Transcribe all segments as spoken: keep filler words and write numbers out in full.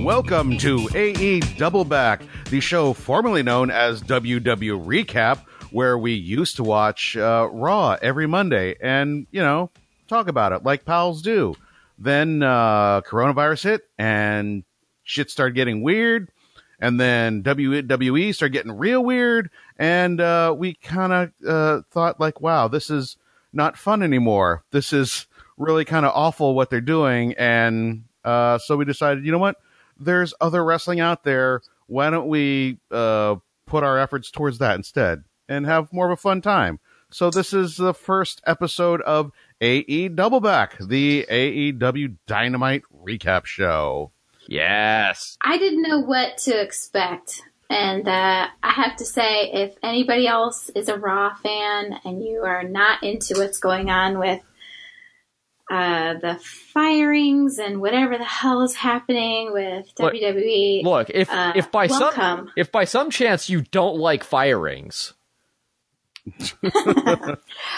welcome to A E Double Back, the show formerly known as W W Recap, where we used to watch uh, Raw every Monday and, you know, talk about it like pals do. Then uh, coronavirus hit and shit started getting weird. And then W W E started getting real weird. And uh, we kind of uh, thought like, wow, this is not fun anymore. This is really kind of awful what they're doing. And uh, so we decided, you know what? There's other wrestling out there. Why don't we uh, put our efforts towards that instead and have more of a fun time? So this is the first episode of A E Double Back, the A E W Dynamite recap show. Yes. I didn't know what to expect. And uh, I have to say, if anybody else is a Raw fan and you are not into what's going on with uh, the firings and whatever the hell is happening with look, W W E, look, if uh, if by welcome. some if by some chance you don't like firings, you know,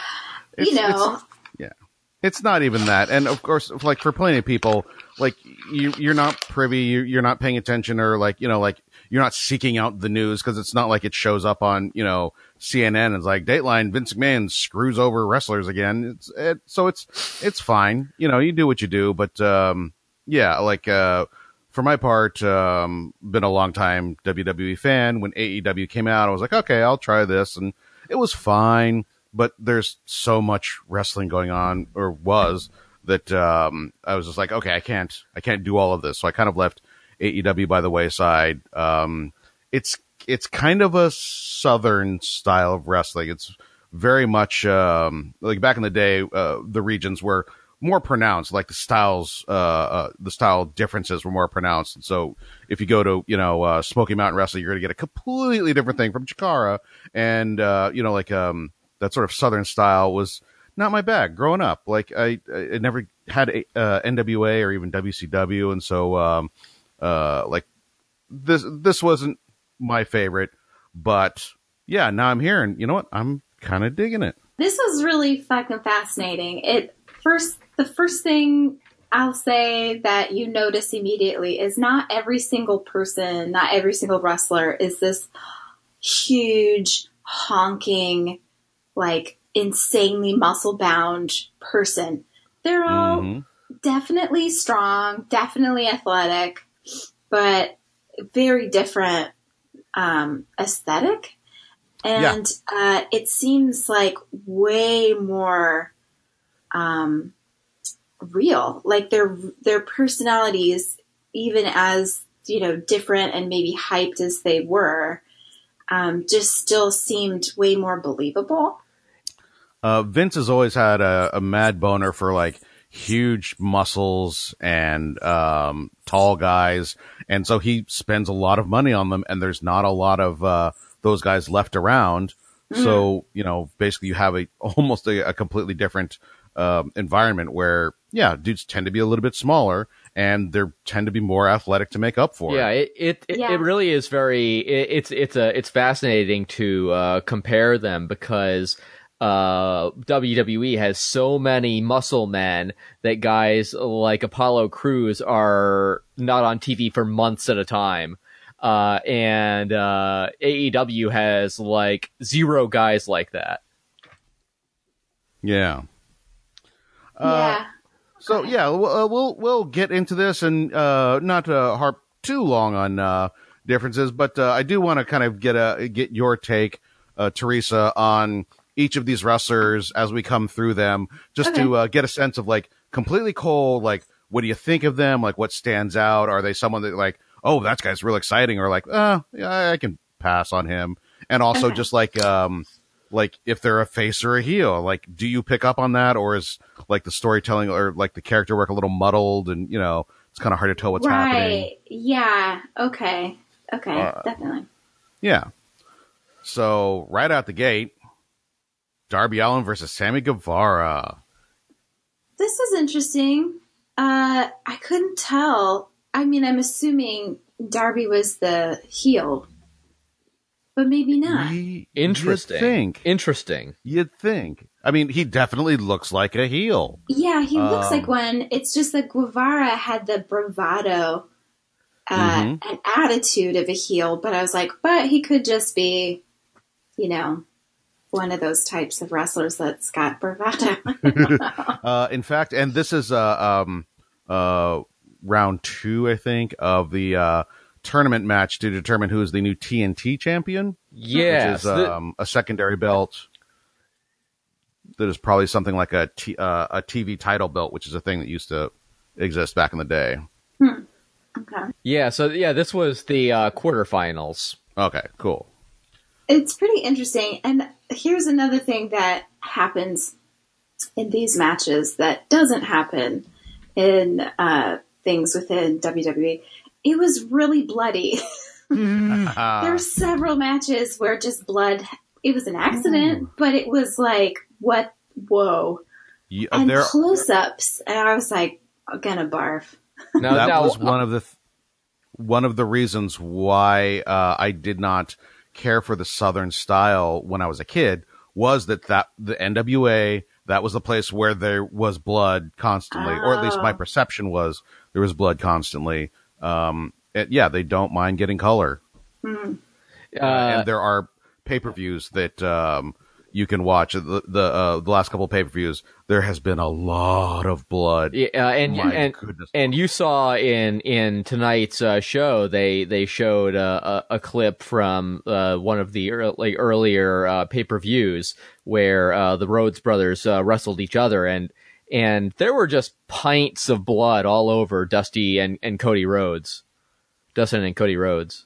it's, yeah, it's not even that. And of course, like for plenty of people, like you, you're not privy, you, you're not paying attention, or like you know, like. You're not seeking out the news because it's not like it shows up on, you know, C N N. It's like Dateline, Vince McMahon screws over wrestlers again. It's it, so it's it's fine. You know, you do what you do. But um, yeah, like uh, for my part, um, been a long time W W E fan. When A E W came out, I was like, okay, I'll try this, and it was fine. But there's so much wrestling going on, or was, that um, I was just like, okay, I can't, I can't do all of this. So I kind of left A E W by the wayside. Um, it's it's kind of a southern style of wrestling. It's very much um, like back in the day, uh, the regions were more pronounced. Like the styles, uh, uh, the style differences were more pronounced. And so if you go to you know uh, Smoky Mountain Wrestling, you're going to get a completely different thing from Chikara. And uh, you know, like um, that sort of southern style was not my bag growing up. Like I, I never had a, uh, N W A or even W C W, and so. Um, Uh, like this, this wasn't my favorite, but yeah, now I'm here and you know what? I'm kind of digging it. This was really fucking fascinating. It first, the first thing I'll say that you notice immediately is not every single person, not every single wrestler is this huge, honking, like insanely muscle bound person. They're all mm-hmm. definitely strong, definitely athletic, but very different um, aesthetic. And yeah. uh, it seems like way more um, real. Like their their personalities, even as, you know, different and maybe hyped as they were, um, just still seemed way more believable. Uh, Vince has always had a, a mad boner for like huge muscles and um, tall guys. And so he spends a lot of money on them, and there's not a lot of uh, those guys left around. Mm. So, you know, basically you have a almost a, a completely different um, environment where, yeah, dudes tend to be a little bit smaller, and they tend to be more athletic to make up for yeah, it. It it, yeah, it really is very, it, it's it's a it's fascinating to uh, compare them because uh, W W E has so many muscle men that guys like Apollo Crews are not on T V for months at a time. Uh, and, uh, A E W has like zero guys like that. Yeah. Uh, yeah. So yeah, we'll, uh, we'll, we'll get into this and, uh, not to harp too long on, uh, differences, but, uh, I do want to kind of get a, get your take, uh, Teresa, on each of these wrestlers as we come through them, just okay. to uh, get a sense of like completely cold, like what do you think of them? Like what stands out? Are they someone that like, oh, that guy's real exciting, or like, uh, yeah, I can pass on him. And also okay. just like, um, like if they're a face or a heel, like, do you pick up on that, or is like the storytelling or like the character work a little muddled, and you know, it's kind of hard to tell what's right. happening. Yeah. Okay. Okay. Uh, Definitely. Yeah. So right out the gate, Darby Allin versus Sammy Guevara. This was interesting. Uh, I couldn't tell. I mean, I'm assuming Darby was the heel, but maybe not. He, Interesting. You'd think. Interesting. You'd think. I mean, he definitely looks like a heel. Yeah, he um, looks like one. It's just that Guevara had the bravado uh, Mm-hmm. an attitude of a heel, but I was like, but he could just be, you know, one of those types of wrestlers that's got bravado. uh, in fact, and this is uh, um, uh, round two, I think, of the uh, tournament match to determine who is the new T N T champion. Yes, which is um, a secondary belt that is probably something like a t- uh, a T V title belt, which is a thing that used to exist back in the day. Hmm. Okay. Yeah, so yeah, this was the uh, quarterfinals. Okay, cool. It's pretty interesting. And here's another thing that happens in these matches that doesn't happen in uh, things within W W E. It was really bloody. Uh, There were several matches where just blood, it was an accident, Ooh. but it was like, what, whoa. yeah, And there, close-ups. And I was like, I'm gonna barf. Now, that now, was one of the th- one of the reasons why uh, I did not care for the Southern style when I was a kid, was that, that the N W A, that was the place where there was blood constantly, or at least my Oh. perception was there was blood constantly. Um, it, yeah, they don't mind getting color. Hmm. Uh, uh, and there are pay-per-views that um, you can watch. The the, uh, the last couple of pay-per-views, there has been a lot of blood. yeah, uh, and My and goodness. and you saw in in tonight's uh, show, they they showed uh, a, a clip from uh, one of the ear like earlier uh, pay per views where uh, the Rhodes brothers uh, wrestled each other, and and there were just pints of blood all over Dusty and, and Cody Rhodes, Dustin and Cody Rhodes.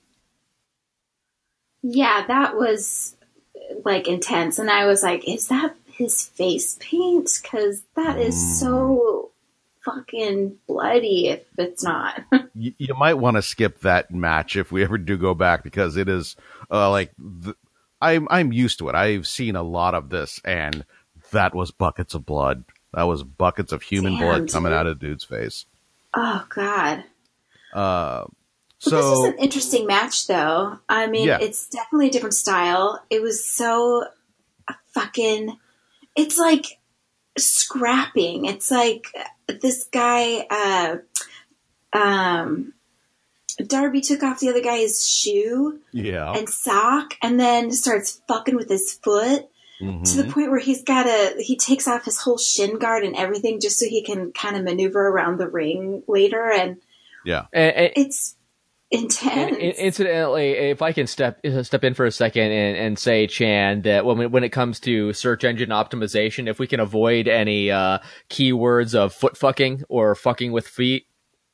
Yeah, that was like intense. And I was like, is that his face paint? Because that is so fucking bloody if it's not. You, you might want to skip that match if we ever do go back, because it is uh, like th- I'm I'm used to it. I've seen a lot of this, and that was buckets of blood. That was buckets of human Damn, blood coming dude. out of dude's face. Oh, God. Uh, But this was so an interesting match, though. I mean, Yeah. it's definitely a different style. It was so fucking. It's like scrapping. It's like this guy, uh, um, Darby took off the other guy's shoe yeah, and sock, and then starts fucking with his foot Mhm. to the point where he's got a. He takes off his whole shin guard and everything just so he can kind of maneuver around the ring later, and yeah. And, and, it's intense. And, and incidentally, if I can step step in for a second and, and say, Chan, that when when it comes to search engine optimization, if we can avoid any uh, keywords of foot fucking or fucking with feet.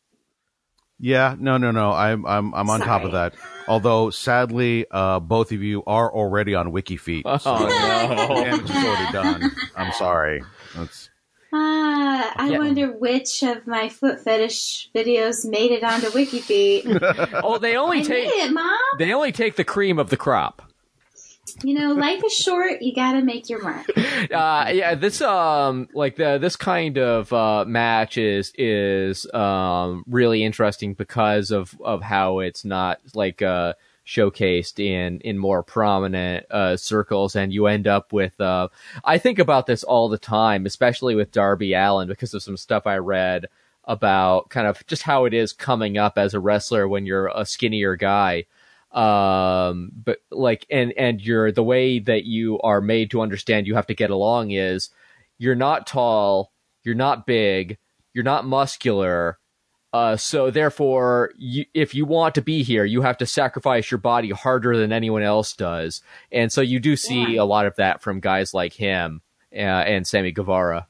Yeah, no, no, no. I'm, I'm, I'm on top of Sorry. that. Although, sadly, uh, both of you are already on WikiFeet, Oh so no! damage is already done. I'm sorry. That's Ah, I Yeah. wonder which of my foot fetish videos made it onto WikiFeet. Oh, they I only made take it, Mom. they only take the cream of the crop. You know, life is short. You gotta make your mark. Uh, yeah, this um like the this kind of uh match is is um really interesting because of of how it's not like uh showcased in in more prominent uh circles, and you end up with uh I think about this all the time, especially with Darby Allin, because of some stuff I read about kind of just how it is coming up as a wrestler when you're a skinnier guy. Um, but like, and, and you're, the way that you are made to understand you have to get along is you're not tall, you're not big, you're not muscular. Uh, so therefore, you, if you want to be here, you have to sacrifice your body harder than anyone else does. And so you do see Yeah. a lot of that from guys like him, uh, and Sammy Guevara.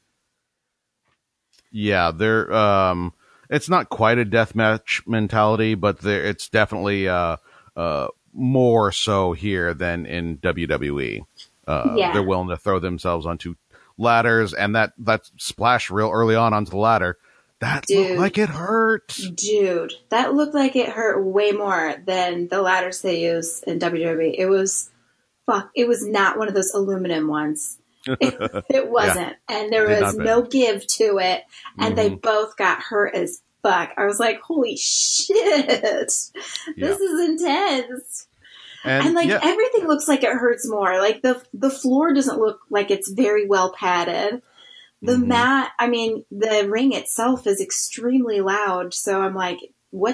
Yeah, they're um it's not quite a deathmatch mentality, but there it's definitely uh uh more so here than in W W E. Uh Yeah. they're willing to throw themselves onto ladders, and that that splash real early on onto the ladder, that Dude. looked like it hurt. Dude, that looked like it hurt way more than the ladders they use in W W E. It was, fuck, it was not one of those aluminum ones. It, it wasn't. And there Did was not no give to it. And they Mhm. both got hurt as fuck. I was like, holy shit. This Yeah. is intense. And, And like yeah, everything looks like it hurts more. Like the the floor doesn't look like it's very well padded. The Mhm. mat, I mean, the ring itself is extremely loud. So I'm like, what's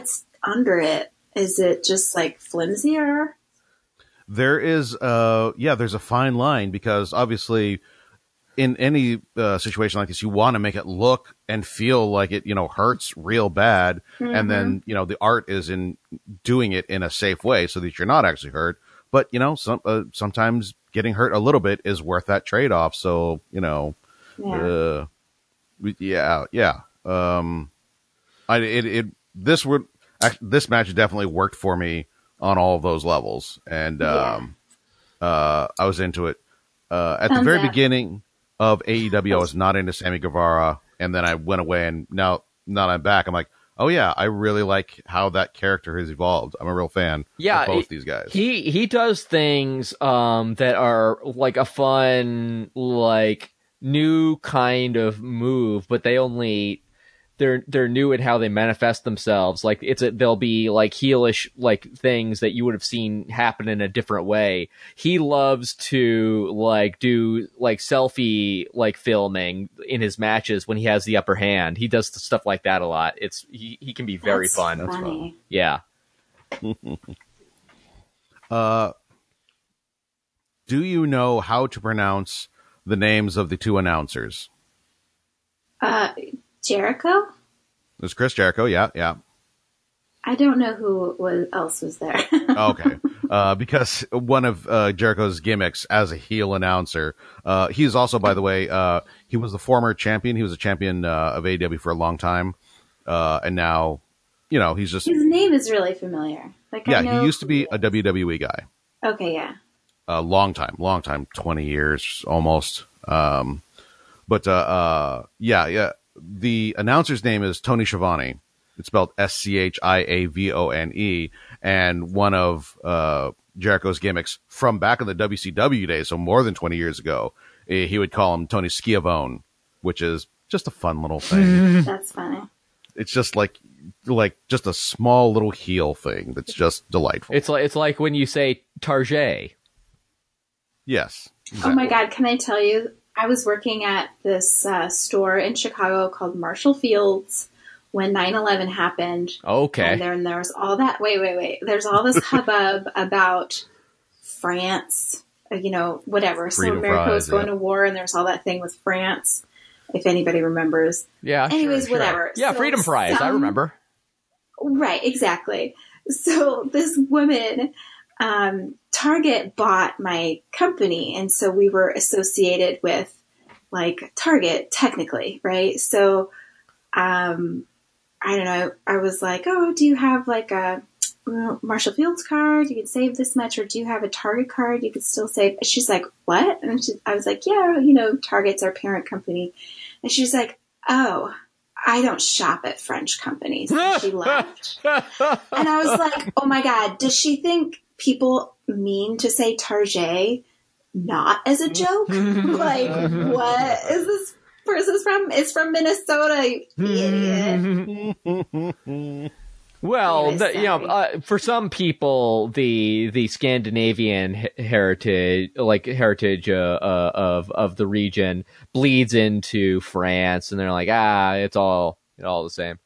under it? Is it just like flimsier? There is, uh, yeah, there's a fine line because obviously in any uh, situation like this, you want to make it look and feel like it, you know, hurts real bad. Mm-hmm. And then, you know, the art is in doing it in a safe way so that you're not actually hurt. But, you know, some, uh, sometimes getting hurt a little bit is worth that trade-off. So, you know, yeah, uh, yeah, yeah. Um, I, it, it, this would, this match definitely worked for me on all of those levels. And, um, yeah. uh, I was into it. Uh, at Thumbs the very up. beginning of A E W, I was not into Sammy Guevara. And then I went away and now, now I'm back. I'm like, oh yeah, I really like how that character has evolved. I'm a real fan yeah, of both it, these guys. He he does things um that are like a fun, like new kind of move, but they only they're they're new in how they manifest themselves. Like it's a, they'll be like heelish like things that you would have seen happen in a different way. He loves to like do like selfie like filming in his matches when he has the upper hand. He does stuff like that a lot. It's he, he can be very That's fun. Funny. That's fun. Yeah. uh, do you know how to pronounce the names of the two announcers? Uh. Jericho? There's Chris Jericho, yeah, yeah. I don't know who was, else was there. Okay. Uh, because one of uh, Jericho's gimmicks as a heel announcer, uh, he's also, by the way, uh, he was the former champion. He was a champion uh, of A E W for a long time. Uh, and now, you know, he's just... His name is really familiar. Like, yeah, I know he used to be a W W E guy. Okay, yeah. A long time, long time, twenty years almost. Um, but, uh, uh, yeah, yeah. The announcer's name is Tony Schiavone. It's spelled S C H I A V O N E. And one of uh, Jericho's gimmicks from back in the W C W days, so more than twenty years ago, he would call him Tony Schiavone, which is just a fun little thing. That's funny. It's just like like just a small little heel thing that's just delightful. It's like it's like when you say Tarjay. Yes. Exactly. Oh my God, can I tell you? I was working at this uh, store in Chicago called Marshall Fields when nine eleven happened. Okay. And then there was all that, wait, wait, wait. There's all this hubbub about France, you know, whatever. Freedom so America fries, was going yeah. to war and there's all that thing with France, if anybody remembers. Yeah, Anyways, sure, whatever. Sure. Yeah, so freedom fries, some, I remember. Right, exactly. So this woman... Um, Target bought my company, and so we were associated with like Target technically, right? So, um, I don't know. I was like, oh, do you have like a Marshall Fields card? You can save this much, or do you have a Target card? You could still save. She's like, what? And she, I was like, yeah, you know, Target's our parent company. And she's like, oh, I don't shop at French companies. And she left. And I was like, oh my God, does she think people mean to say Tarjay not as a joke? Like, what is this person from? It's from Minnesota, you idiot. Well, Anyways, the, you know, uh, for some people, the the Scandinavian he- heritage, like heritage uh, uh, of of the region, bleeds into France, and they're like, ah, it's all it's all the same.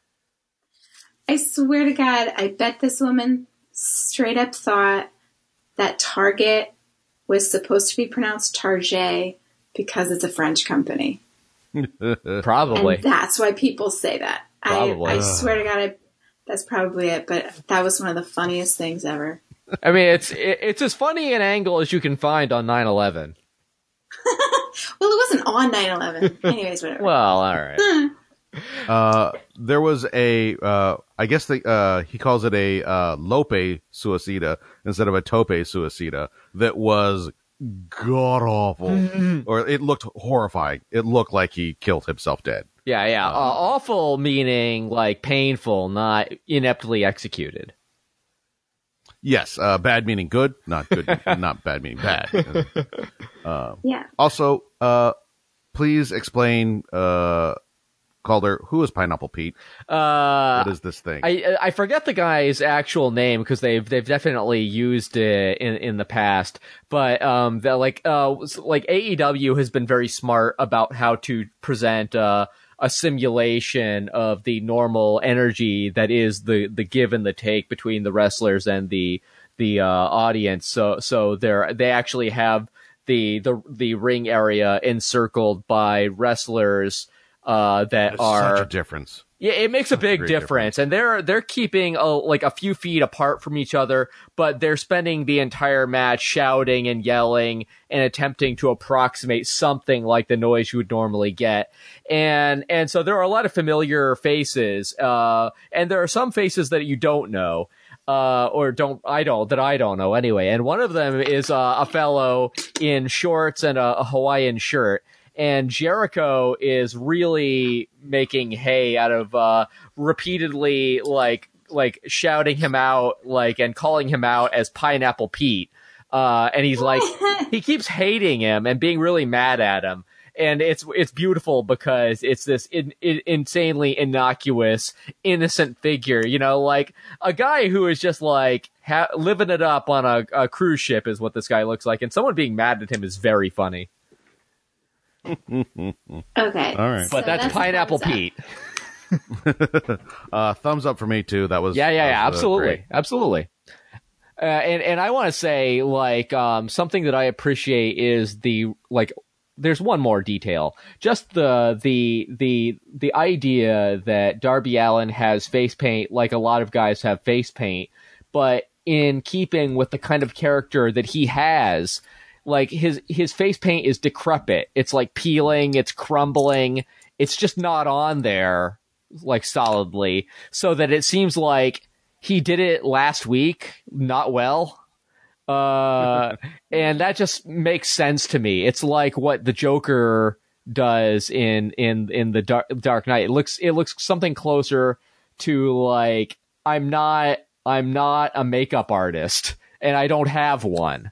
I swear to God, I bet this woman straight up thought that Target was supposed to be pronounced Target because it's a French company. Probably. And that's why people say that. Probably. I, I swear to God, I, that's probably it. But that was one of the funniest things ever. I mean, it's it, it's as funny an angle as you can find on nine eleven. Well, it wasn't on nine eleven. Anyways, whatever. Well, all right. Uh, there was a, uh, I guess the, uh, he calls it a, uh, Lope Suicida instead of a Tope Suicida that was god awful. Mm-hmm. Or it looked horrifying. It looked like he killed himself dead. Yeah, yeah. Um, uh, awful meaning like painful, not ineptly executed. Yes, uh, bad meaning good, not good, not bad meaning bad. Uh, yeah. Also, uh, please explain, uh, Calder, who is Pineapple Pete? Uh, what is this thing? I I forget the guy's actual name because they've they've definitely used it in in the past. But um, the like uh like A E W has been very smart about how to present uh a simulation of the normal energy that is the the give and the take between the wrestlers and the the uh, audience. So so they're they actually have the the the ring area encircled by wrestlers uh, that are such a difference. Yeah, it makes a big difference. difference, and they're they're keeping a, like a few feet apart from each other, but they're spending the entire match shouting and yelling and attempting to approximate something like the noise you would normally get. And and so there are a lot of familiar faces, uh, and there are some faces that you don't know, uh, or don't I don't that I don't know anyway. And one of them is uh, a fellow in shorts and a, a Hawaiian shirt. And Jericho is really making hay out of uh, repeatedly like like shouting him out like and calling him out as Pineapple Pete. Uh, and he's like he keeps hating him and being really mad at him. And it's it's beautiful because it's this in, in, insanely innocuous, innocent figure, you know, like a guy who is just like ha- living it up on a, a cruise ship is what this guy looks like. And someone being mad at him is very funny. Okay. All right. So but that's, that's Pineapple Pete. uh, thumbs up for me too. That was yeah, yeah, yeah. Was, uh, absolutely, great. absolutely. Uh, and and I want to say like um, something that I appreciate is the like. There's one more detail. Just the the the the idea that Darby Allin has face paint, like a lot of guys have face paint, but in keeping with the kind of character that he has. Like his his face paint is decrepit. It's like peeling, it's crumbling. It's just not on there like solidly. So that it seems like he did it last week, not well. Uh, and that just makes sense to me. It's like what the Joker does in in in the Dark, Dark Knight. It looks it looks something closer to like I'm not I'm not a makeup artist and I don't have one.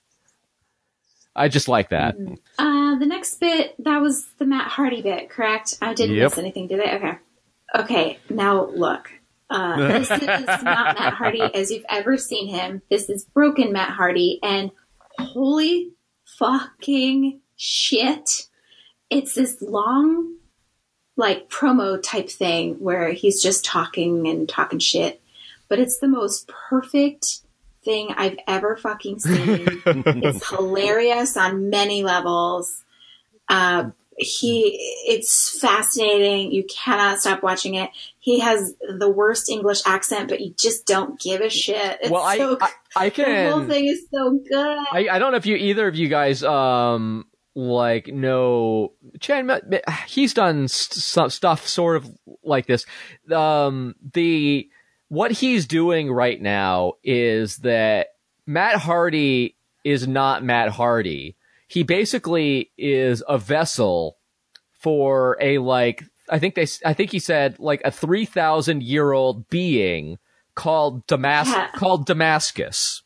I just like that. Uh, the next bit, that was the Matt Hardy bit, correct? I didn't yep. miss anything, did I? Okay. Okay, now look. Uh, this is not Matt Hardy as you've ever seen him. This is broken Matt Hardy, and holy fucking shit. It's this long, like, promo type thing where he's just talking and talking shit, but it's the most perfect thing I've ever fucking seen. It's hilarious on many levels. Uh, he, it's fascinating. You cannot stop watching it. He has the worst English accent, but you just don't give a shit. It's well, so, I, I, I can. The whole thing is so good. I, I don't know if you either of you guys um like know Chan. He's done st- stuff sort of like this. Um, the What he's doing right now is that Matt Hardy is not Matt Hardy. He basically is a vessel for a, like, I think they, I think he said like a three thousand year old being called Damas- yeah. called Damascus.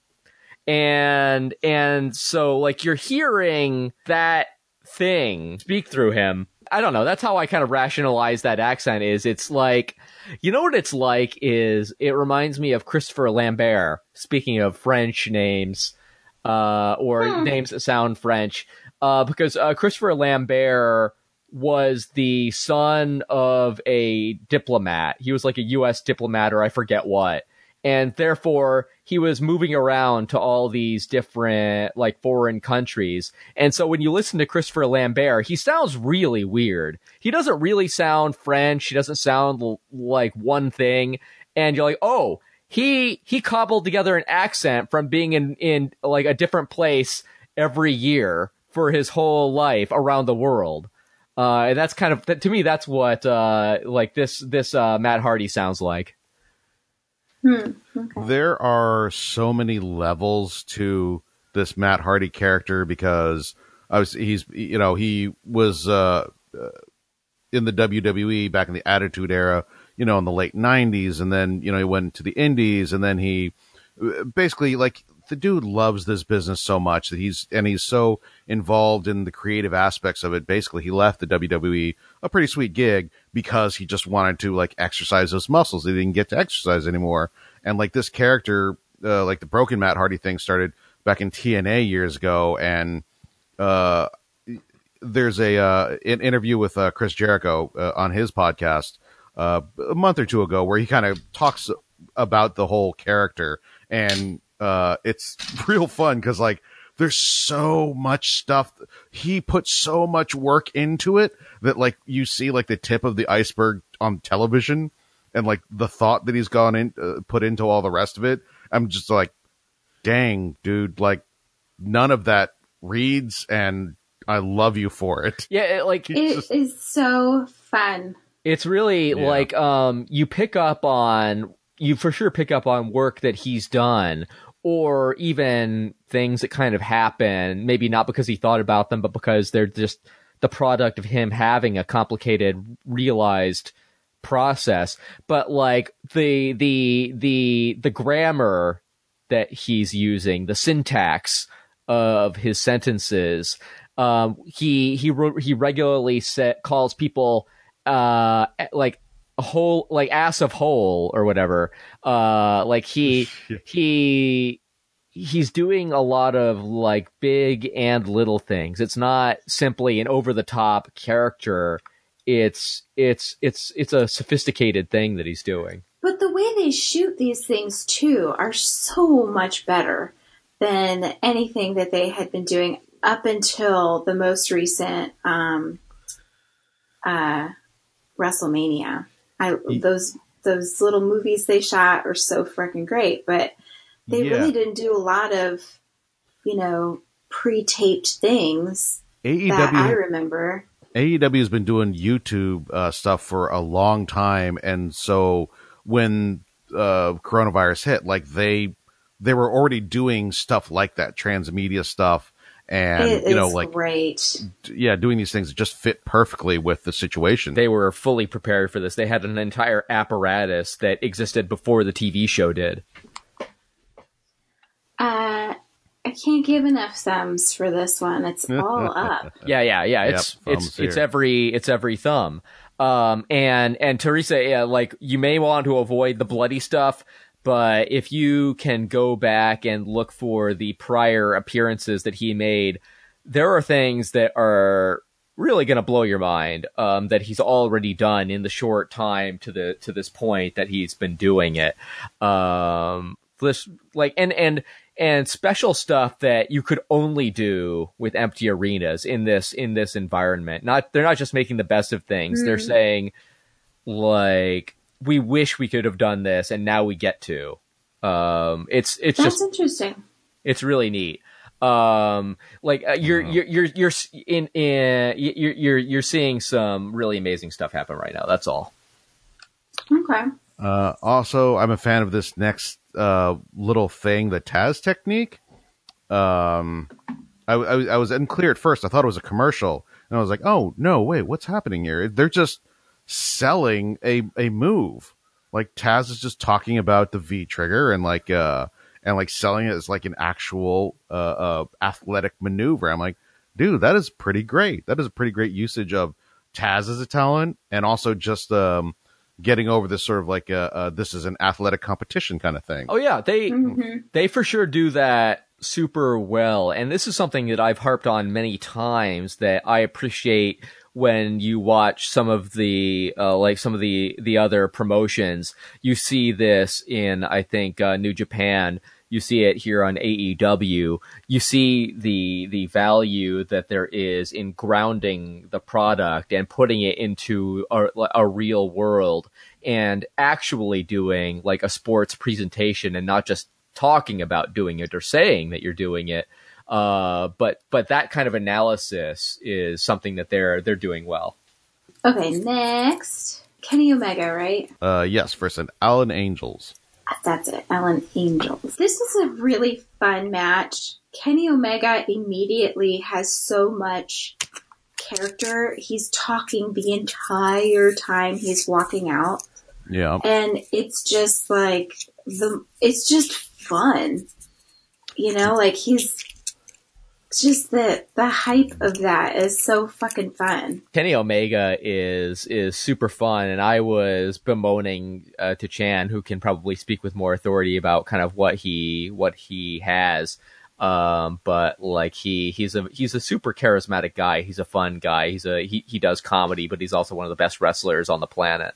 And, and so like you're hearing that thing speak through him. I don't know. That's how I kind of rationalize that accent is it's like, you know what it's like is it reminds me of Christopher Lambert, speaking of French names, uh, or hmm. names that sound French, uh, because, uh, Christopher Lambert was the son of a diplomat. He was like a U S diplomat or I forget what. And therefore, he was moving around to all these different, like, foreign countries. And so when you listen to Christopher Lambert, he sounds really weird. He doesn't really sound French. He doesn't sound l- like one thing. And you're like, oh, he he cobbled together an accent from being in, in like, a different place every year for his whole life around the world. Uh, and that's kind of, to me, that's what, uh, like, this, this uh, Matt Hardy sounds like. Hmm, okay. There are so many levels to this Matt Hardy character because I was he's you know he was uh, uh, in the W W E back in the Attitude Era, you know, in the late nineties, and then you know he went to the Indies, and then he basically like the dude loves this business so much that he's and he's so involved in the creative aspects of it. Basically, he left the W W E, a pretty sweet gig, because he just wanted to like exercise those muscles. He didn't get to exercise anymore. And like this character, uh, like the broken Matt Hardy thing started back in T N A years ago. And, uh, there's a uh, an interview with uh, Chris Jericho uh, on his podcast uh, a month or two ago where he kind of talks about the whole character, and uh, it's real fun because like there's so much stuff. He put so much work into it that like you see like the tip of the iceberg on television, and like the thought that he's gone in uh, put into all the rest of it. I'm just like, dang, dude, like none of that reads, and I love you for it. Yeah, it, like it just, is so fun. It's really yeah. like um, you pick up on you for sure pick up on work that he's done, or even things that kind of happen. Maybe not because he thought about them, but because they're just the product of him having a complicated, realized process. But like the the the the grammar that he's using, the syntax of his sentences. Um, he he he regularly set, calls people uh like a whole like ass of hole or whatever. Uh, like he he he's doing a lot of like big and little things. It's not simply an over the top character. It's it's it's it's a sophisticated thing that he's doing. But the way they shoot these things too are so much better than anything that they had been doing up until the most recent um, uh, WrestleMania. I those those little movies they shot are so freaking great, but they yeah. really didn't do a lot of, you know, pre-taped things A E W, that I remember. A E W has been doing YouTube uh, stuff for a long time, and so when uh, coronavirus hit, like they they were already doing stuff like that, transmedia stuff. And, it you know, is like, great. yeah, doing these things just fit perfectly with the situation. They were fully prepared for this. They had an entire apparatus that existed before the T V show did. Uh, I can't give enough thumbs for this one. It's all up. Yeah, yeah, yeah. It's Yep, it's here. it's every it's every thumb. Um, and and Teresa, yeah, like you may want to avoid the bloody stuff. But if you can go back and look for the prior appearances that he made, there are things that are really going to blow your mind um, that he's already done in the short time to the to this point that he's been doing it. Um, this like and and and special stuff that you could only do with empty arenas in this in this environment. Not they're not just making the best of things. Mm. They're saying like, we wish we could have done this, and now we get to. Um, it's it's That's just interesting. It's really neat. Um, like uh, you're, Wow. you're you're you're in in you're you're you're seeing some really amazing stuff happen right now. That's all. Okay. Uh, also, I'm a fan of this next uh, little thing, the Taz technique. Um, I, I, I was unclear at first. I thought it was a commercial, and I was like, "Oh no, wait, what's happening here?" They're just selling a a move. Like Taz is just talking about the V trigger and like uh and like selling it as like an actual uh, uh athletic maneuver. I'm like, dude, that is pretty great. That is a pretty great usage of Taz as a talent, and also just um getting over this sort of like uh, uh this is an athletic competition kind of thing. Oh yeah, they Mm-hmm. they for sure do that super well, and this is something that I've harped on many times that I appreciate when you watch some of the uh, like some of the the other promotions. You see this in, I think, uh, New Japan. You see it here on A E W. You see the the value that there is in grounding the product and putting it into a, a real world and actually doing like a sports presentation and not just talking about doing it or saying that you're doing it. Uh, but but that kind of analysis is something that they're they're doing well. Okay, next. Kenny Omega, right? Uh, yes, versus Alan Angels. That's it, Alan Angels. This was a really fun match. Kenny Omega immediately has so much character. He's talking the entire time he's walking out. Yeah. And it's just like, the. it's just fun. You know, like he's... just the the hype of that is so fucking fun. Kenny Omega is is super fun, and I was bemoaning uh, to Chan, who can probably speak with more authority about kind of what he what he has. Um, but like he he's a he's a super charismatic guy. He's a fun guy. He's a he he does comedy, but he's also one of the best wrestlers on the planet.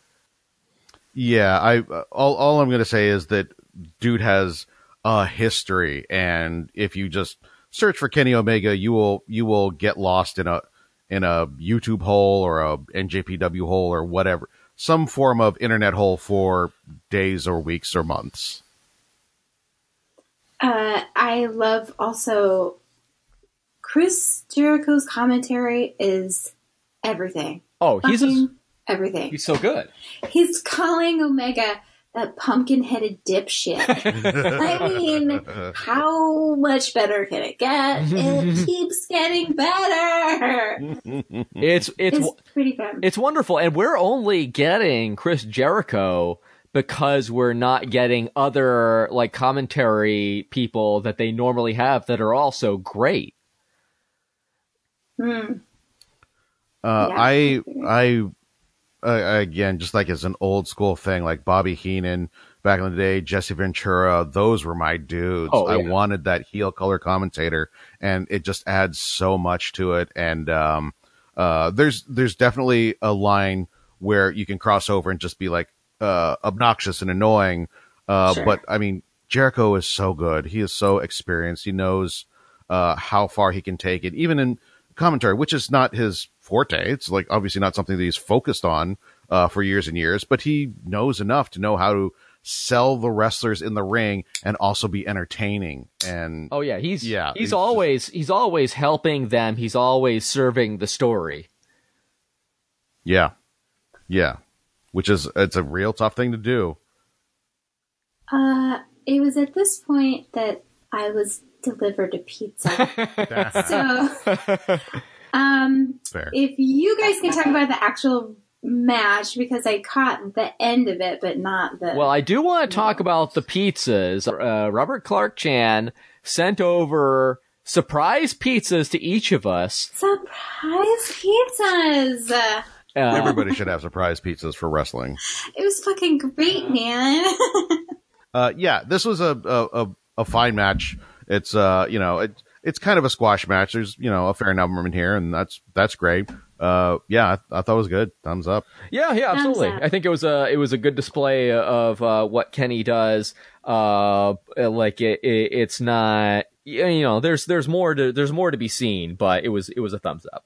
Yeah, I all all I'm going to say is that dude has a history, and if you just search for Kenny Omega, you will you will get lost in a in a YouTube hole or a N J P W hole or whatever, some form of internet hole for days or weeks or months. Uh, I love also Chris Jericho's commentary is everything. Oh, he's a, everything. He's so good. He's calling Omega that pumpkin-headed dipshit. I mean, how much better can it get? It keeps getting better. It's it's, it's pretty fun. It's wonderful, and we're only getting Chris Jericho because we're not getting other like commentary people that they normally have that are also great. Hmm. Uh, yeah. I I. Uh, again, just like it's an old school thing, like Bobby Heenan back in the day, Jesse Ventura, those were my dudes. Oh, yeah. I wanted that heel color commentator, and it just adds so much to it. And um, uh, there's there's definitely a line where you can cross over and just be like uh, obnoxious and annoying. Uh, sure. But I mean, Jericho is so good. He is so experienced. He knows uh, how far he can take it, even in commentary, which is not his forte. It's like obviously not something that he's focused on uh, for years and years, but he knows enough to know how to sell the wrestlers in the ring and also be entertaining. And oh yeah, he's yeah, he's he's always just, he's always helping them. He's always serving the story. Yeah, yeah, which is it's a real tough thing to do. Uh, it was at this point that I was delivered a pizza. so. Um, Fair. If you guys can talk about the actual match, because I caught the end of it, but not the... Well, I do want to talk about the pizzas. Uh, Robert Clark Chan sent over surprise pizzas to each of us. Surprise pizzas! Uh, Everybody should have surprise pizzas for wrestling. It was fucking great, man. uh, yeah, this was a, a, a, a fine match. It's, uh, you know, it, it's kind of a squash match. There's, you know, a fair number in here, and that's that's great. Uh, yeah, I, I thought it was good. Thumbs up. Yeah, yeah, absolutely. I think it was a it was a good display of uh, what Kenny does. Uh, like it, it, it's not, you know, there's there's more to there's more to be seen, but it was it was a thumbs up.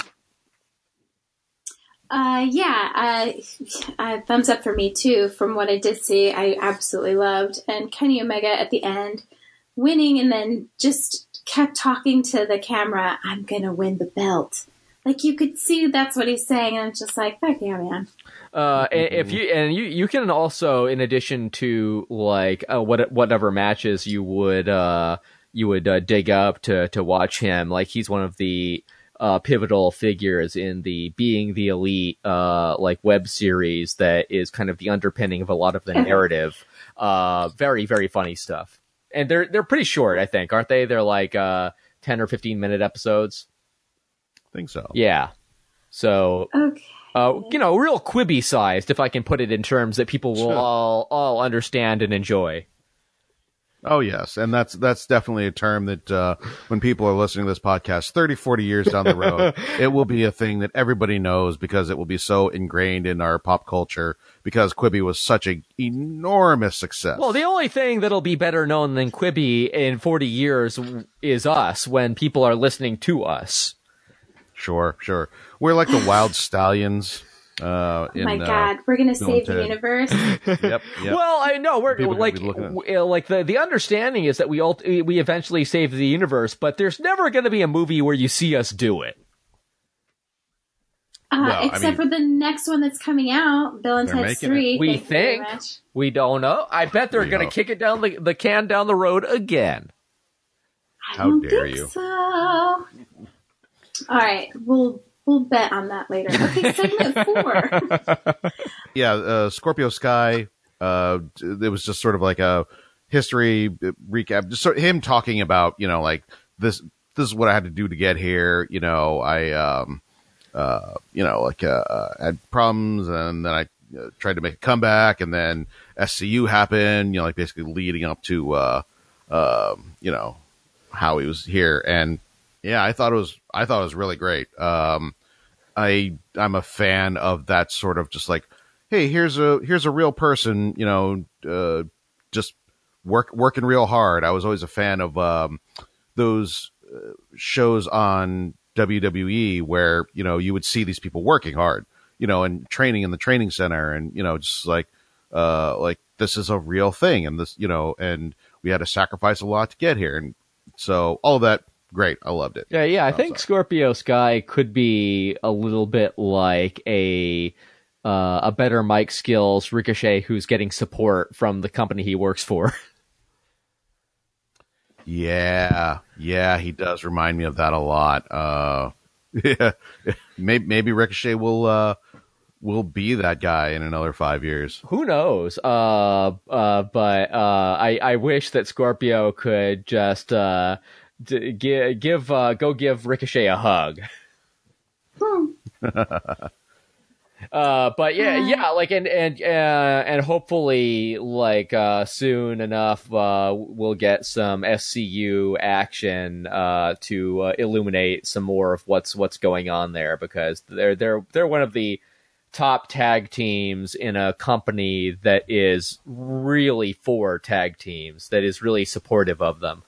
Uh, yeah, uh, uh, thumbs up for me too. From what I did see, I absolutely loved, and Kenny Omega at the end winning, and then just kept talking to the camera, I'm gonna win the belt. Like, you could see that's what he's saying, and it's just like, fuck yeah, man. Uh, and if you and you you can also, in addition to like uh, what whatever matches you would uh you would uh, dig up to to watch him, like he's one of the uh pivotal figures in the Being the Elite uh like web series that is kind of the underpinning of a lot of the narrative. Uh, very very funny stuff. And they're they're pretty short, I think, aren't they? They're like uh, ten or fifteen minute episodes. I think so. Yeah. So, okay. uh, you know, real Quibi sized, if I can put it in terms that people will Sure. all all understand and enjoy. Oh, yes. And that's that's definitely a term that uh, when people are listening to this podcast thirty, forty years down the road, it will be a thing that everybody knows because it will be so ingrained in our pop culture because Quibi was such an enormous success. Well, the only thing that'll be better known than Quibi in forty years is us when people are listening to us. Sure, sure. We're like the Wild Stallions. Uh, Oh in, my uh, god, we're gonna Bill save and the Ted. universe. Yep, yep. Well, I know we're People are gonna like be looking at- w- uh, like the the understanding is that we ult- we eventually save the universe, but there's never going to be a movie where you see us do it. Uh, Well, I except mean- for the next one that's coming out, Bill and They're Ted's making it. three. We thank you very think. much. We don't know. I bet they're We going to hope. kick it down the, the can down the road again. I How don't dare think you. So. All right, we'll we'll bet on that later. Okay, segment four. Yeah, uh, Scorpio Sky. Uh, it was just sort of like a history recap. Just sort of him talking about, you know, like this. This is what I had to do to get here. You know, I, um, uh, you know, like uh, uh, had problems, and then I uh, tried to make a comeback, and then S C U happened. You know, like basically leading up to, uh, um, you know, how he was here. And yeah, I thought it was, I thought it was really great. Um, I, I'm a fan of that sort of just like, hey, here's a, here's a real person, you know, uh, just work, working real hard. I was always a fan of, um, those uh, shows on W W E where, you know, you would see these people working hard, you know, and training in the training center and, you know, just like, uh, like this is a real thing. And this, you know, and we had to sacrifice a lot to get here. And so all of that, great. I loved it. Yeah, yeah. I Oh, think sorry. Scorpio Sky could be a little bit like a uh, a better Mike Skills Ricochet who's getting support from the company he works for. Yeah. Yeah. He does remind me of that a lot. Uh, yeah. Maybe, maybe Ricochet will, uh, will be that guy in another five years. Who knows? Uh, uh, but uh, I I wish that Scorpio could just uh, d- give give uh, go give Ricochet a hug. Uh, but yeah, yeah, like and and uh, and hopefully, like uh, soon enough, uh, we'll get some S C U action uh, to uh, illuminate some more of what's what's going on there, because they're they're they're one of the top tag teams in a company that is really for tag teams, that is really supportive of them.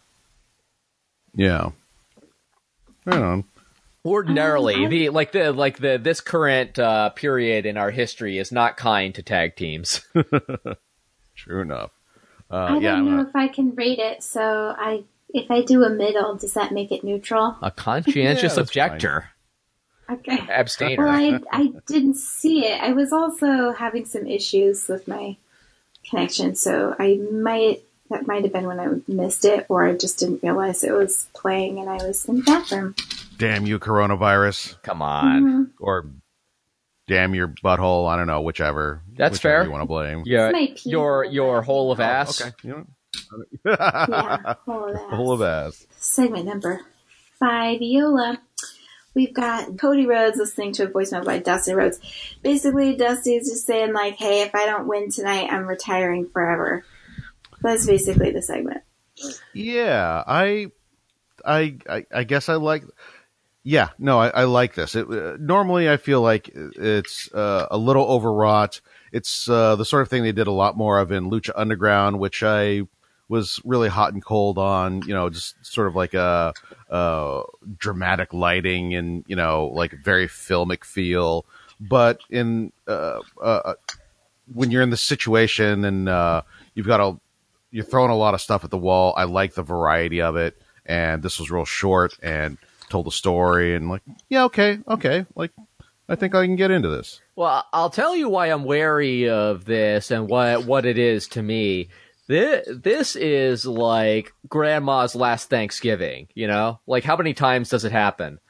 Yeah. Right on. Ordinarily, the like the like the this current uh, period in our history is not kind to tag teams. True enough. Uh, I don't yeah, I'm know not- if I can rate it, so I if I do a middle, does that make it neutral? A conscientious Yeah, that's objector, Okay. abstainer. Well, I I didn't see it. I was also having some issues with my connection, so I might that might have been when I missed it, or I just didn't realize it was playing and I was in the bathroom. damn you, coronavirus. Come on, Mhm. Or damn your butthole. I don't know, whichever. That's whichever fair. you want to blame. yeah, It's my pee your hole, your but- hole of ass. Okay. You know, Yeah, whole of that. full of ass. Segment number five, Yola. We've got Cody Rhodes listening to a voicemail by Dusty Rhodes. Basically, Dusty's just saying, like, hey, if I don't win tonight, I'm retiring forever. That's basically the segment. Yeah, I, I, I, I guess I like. Yeah, no, I, I like this. It, uh, normally, I feel like it's uh, a little overwrought. It's uh, the sort of thing they did a lot more of in Lucha Underground, which I was really hot and cold on. You know, just sort of like a, a dramatic lighting and you know, like very filmic feel. But in uh, uh, when you're in the situation and uh, you've got a you're throwing a lot of stuff at the wall. I like the variety of it, and this was real short and told a story, and like, yeah, okay, okay, like, I think I can get into this. Well, I'll tell you why I'm wary of this and what what it is to me. This, this is like grandma's last Thanksgiving, you know? Like, how many times does it happen?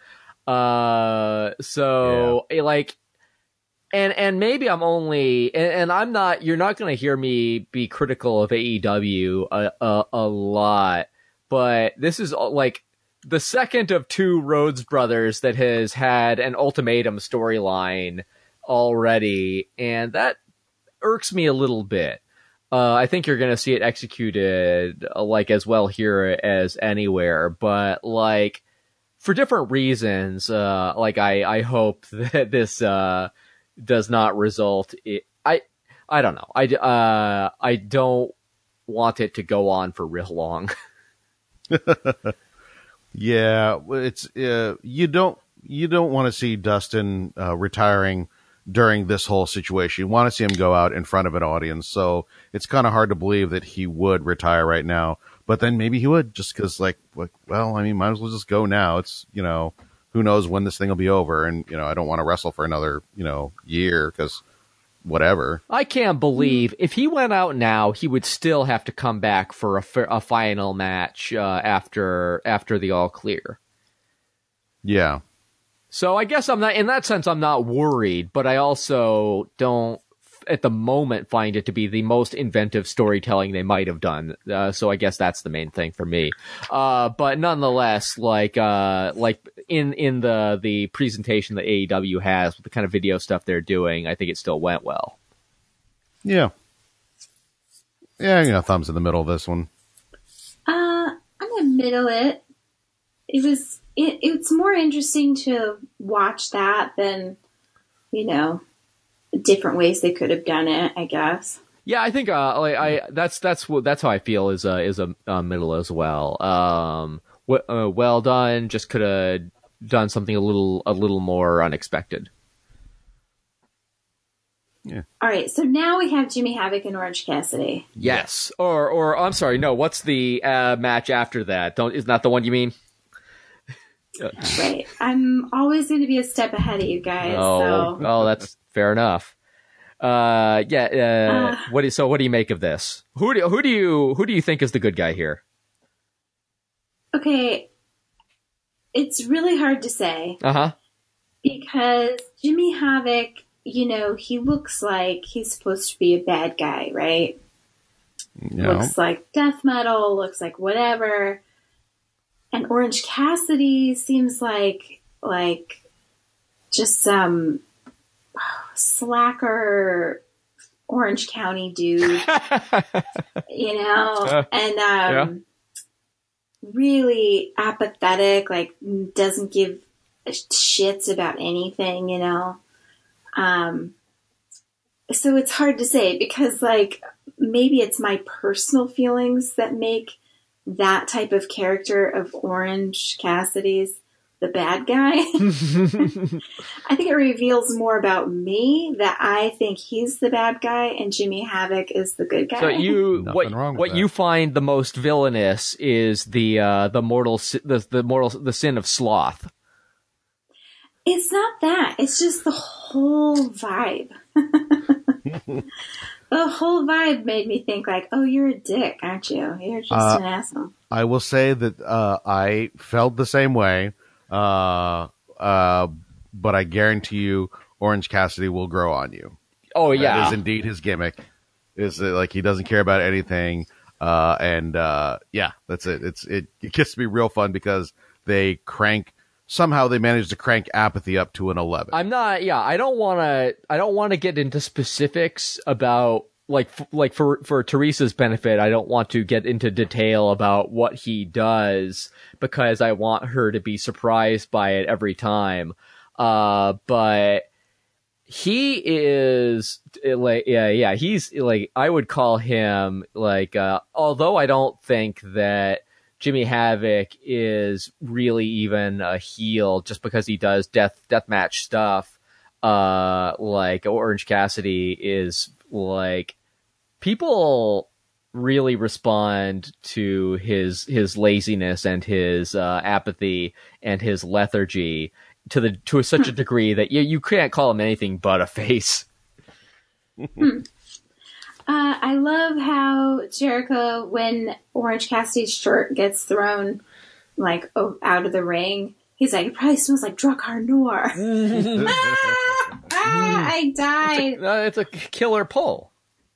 Uh, so, like, and and maybe I'm only, and, and I'm not, you're not going to hear me be critical of A E W a, a, a lot, but this is, like, the second of two Rhodes brothers that has had an ultimatum storyline already, and that irks me a little bit. Uh, I think you're going to see it executed uh, like as well here as anywhere, but like for different reasons. Uh, like I, I hope that this uh, does not result. In, I I don't know. I uh, I don't want it to go on for real long. Yeah, it's uh, you don't you don't want to see Dustin uh, retiring during this whole situation. You want to see him go out in front of an audience. So it's kind of hard to believe that he would retire right now. But then maybe he would, just because, like, like, well, I mean, might as well just go now. It's, you know, who knows when this thing will be over, and you know, I don't want to wrestle for another, you know, year because whatever. I can't believe if he went out now, he would still have to come back for a, a final match uh, after after the All Clear. Yeah. So I guess I'm not, in that sense, I'm not worried, but I also don't, at the moment, find it to be the most inventive storytelling they might have done. Uh, so I guess that's the main thing for me. Uh, but nonetheless, like, uh, like in, in the, the presentation that A E W has with the kind of video stuff they're doing, I think it still went well. Yeah. Yeah, you know, thumbs in the middle of this one. Uh, I'm a middle it. It was. It, it's more interesting to watch that than, you know, different ways they could have done it, I guess. Yeah, I think uh, like I that's that's what that's how I feel is a is a, a middle as well. Um, w- uh, well done. Just could have done something a little a little more unexpected. Yeah. All right, so now we have Jimmy Havoc and Orange Cassidy. Yes, or or I'm sorry, no. What's the uh, match after that? Don't is not the one you mean? Right. I'm always going to be a step ahead of you guys. Oh, so. oh, that's fair enough. Uh, yeah. Uh, Uh, what? Do, so, what do you make of this? Who do who do you who do you think is the good guy here? Okay, it's really hard to say Uh huh. because Jimmy Havoc, you know, he looks like he's supposed to be a bad guy, right? No. Looks like death metal, looks like whatever. And Orange Cassidy seems like like just some slacker Orange County dude, you know, and um, Yeah. really apathetic, like doesn't give shits about anything, you know. Um, so it's hard to say because, like, maybe it's my personal feelings that make that type of character of Orange Cassidy's the bad guy. I think it reveals more about me that I think he's the bad guy and Jimmy Havoc is the good guy. So you Nothing what wrong with what that. you find the most villainous is the uh, the mortal si- the the mortal the sin of sloth. It's not that. It's just the whole vibe. The whole vibe made me think like, oh, you're a dick, aren't you? You're just Uh, an asshole. I will say that uh, I felt the same way, uh, uh, but I guarantee you, Orange Cassidy will grow on you. Oh That yeah, is indeed his gimmick. Is that, like, he doesn't care about anything, uh, and uh, yeah, that's it. It's it, it gets to be real fun because they crank. Somehow they manage to crank apathy up to an eleven. I'm not. Yeah, I don't want to. I don't want to get into specifics about like f- like for for Teresa's benefit. I don't want to get into detail about what he does because I want her to be surprised by it every time. Uh, but he is like yeah yeah he's like I would call him like uh, although I don't think that Jimmy Havoc is really even a heel just because he does death deathmatch stuff. Uh, like Orange Cassidy is like people really respond to his his laziness and his uh, apathy and his lethargy to the to such a degree that you you can't call him anything but a face. Hmm. Uh, I love how Jericho, when Orange Cassidy's shirt gets thrown, like, oh, out of the ring, he's like, it probably smells like Drakkar Noir. ah, ah, I died. It's a, uh, it's a killer pull.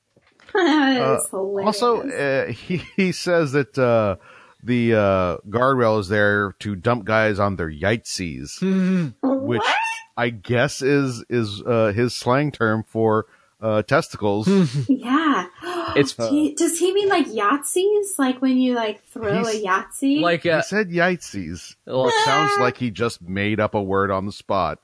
It's Uh, hilarious. Also, uh, he he says that uh, the uh, guardrail is there to dump guys on their yightsies, which What? I guess is is uh, his slang term for uh, testicles. Yeah. It's He- does he mean like Yahtzees? Like when you like throw He's- a Yahtzee? like He uh, said yightsies. well, It sounds like he just made up a word on the spot.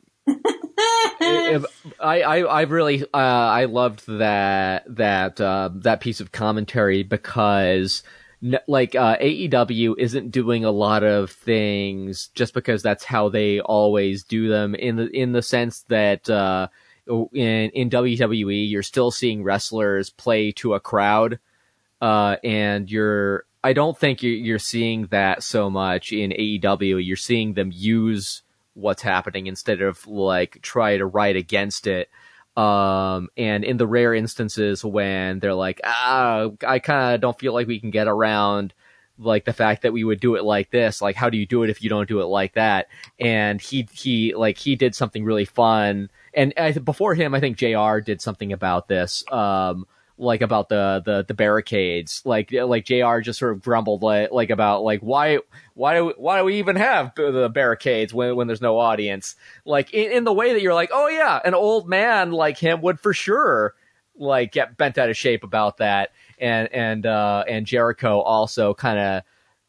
if, I, I, I really, uh, I loved that, that, uh, that piece of commentary because, n- like, uh, A E W isn't doing a lot of things just because that's how they always do them in the, in the sense that, uh, in, in W W E, you're still seeing wrestlers play to a crowd, uh, and you're, I don't think you're, you're seeing that so much in A E W. You're seeing them use what's happening instead of like try to write against it. Um, and in the rare instances when they're like, ah, I kind of don't feel like we can get around like the fact that we would do it like this. Like, how do you do it if you don't do it like that? And he, he, like, he did something really fun. And I, before him, I think J R did something about this. Um, like about the, the, the barricades, like, like J R just sort of grumbled like, like about like, why, why do, we, why do we even have the barricades when, when there's no audience? Like in, in the way that you're like, oh yeah, an old man like him would for sure like get bent out of shape about that. And, and, uh, and Jericho also kind of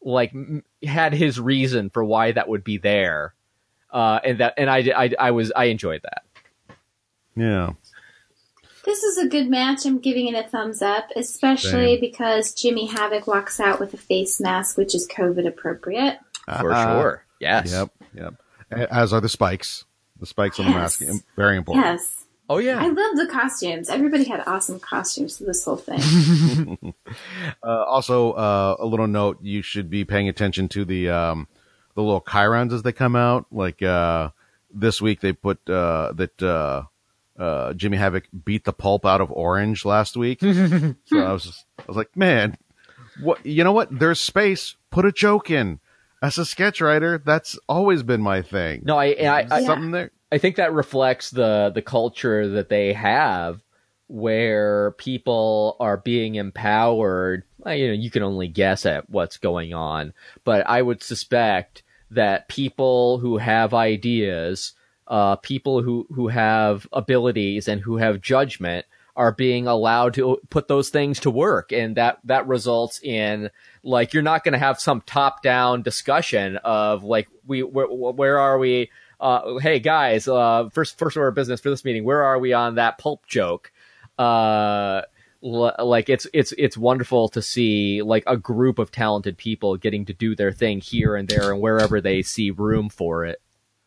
like m- had his reason for why that would be there, uh, and that and I, I I was I enjoyed that. Yeah. This is a good match. I'm giving it a thumbs up, especially Same. because Jimmy Havoc walks out with a face mask, which is COVID appropriate. For Uh, sure. Yes. Yep. Yep. As are the spikes. The spikes on the Yes. mask. Very important. Yes. Oh I yeah. love the costumes. Everybody had awesome costumes for this whole thing. Uh, also, uh, a little note: you should be paying attention to the um, the little chyrons as they come out. Like uh, this week, they put uh, that uh, uh, Jimmy Havoc beat the pulp out of Orange last week. So I was, just, I was like, man, what? You know what? There's space. Put a joke in. As a sketch writer, that's always been my thing. No, I I, I, Something there. I think that reflects the the culture that they have, where people are being empowered. Well, you know, you can only guess at what's going on, but I would suspect that people who have ideas, uh, people who who have abilities and who have judgment are being allowed to put those things to work, and that that results in, like, you're not going to have some top down discussion of like we where, where are we. Uh, hey guys, uh, first first order of business for this meeting. Where are we on that pulp joke? Uh, l- like it's it's it's wonderful to see like a group of talented people getting to do their thing here and there and wherever they see room for it.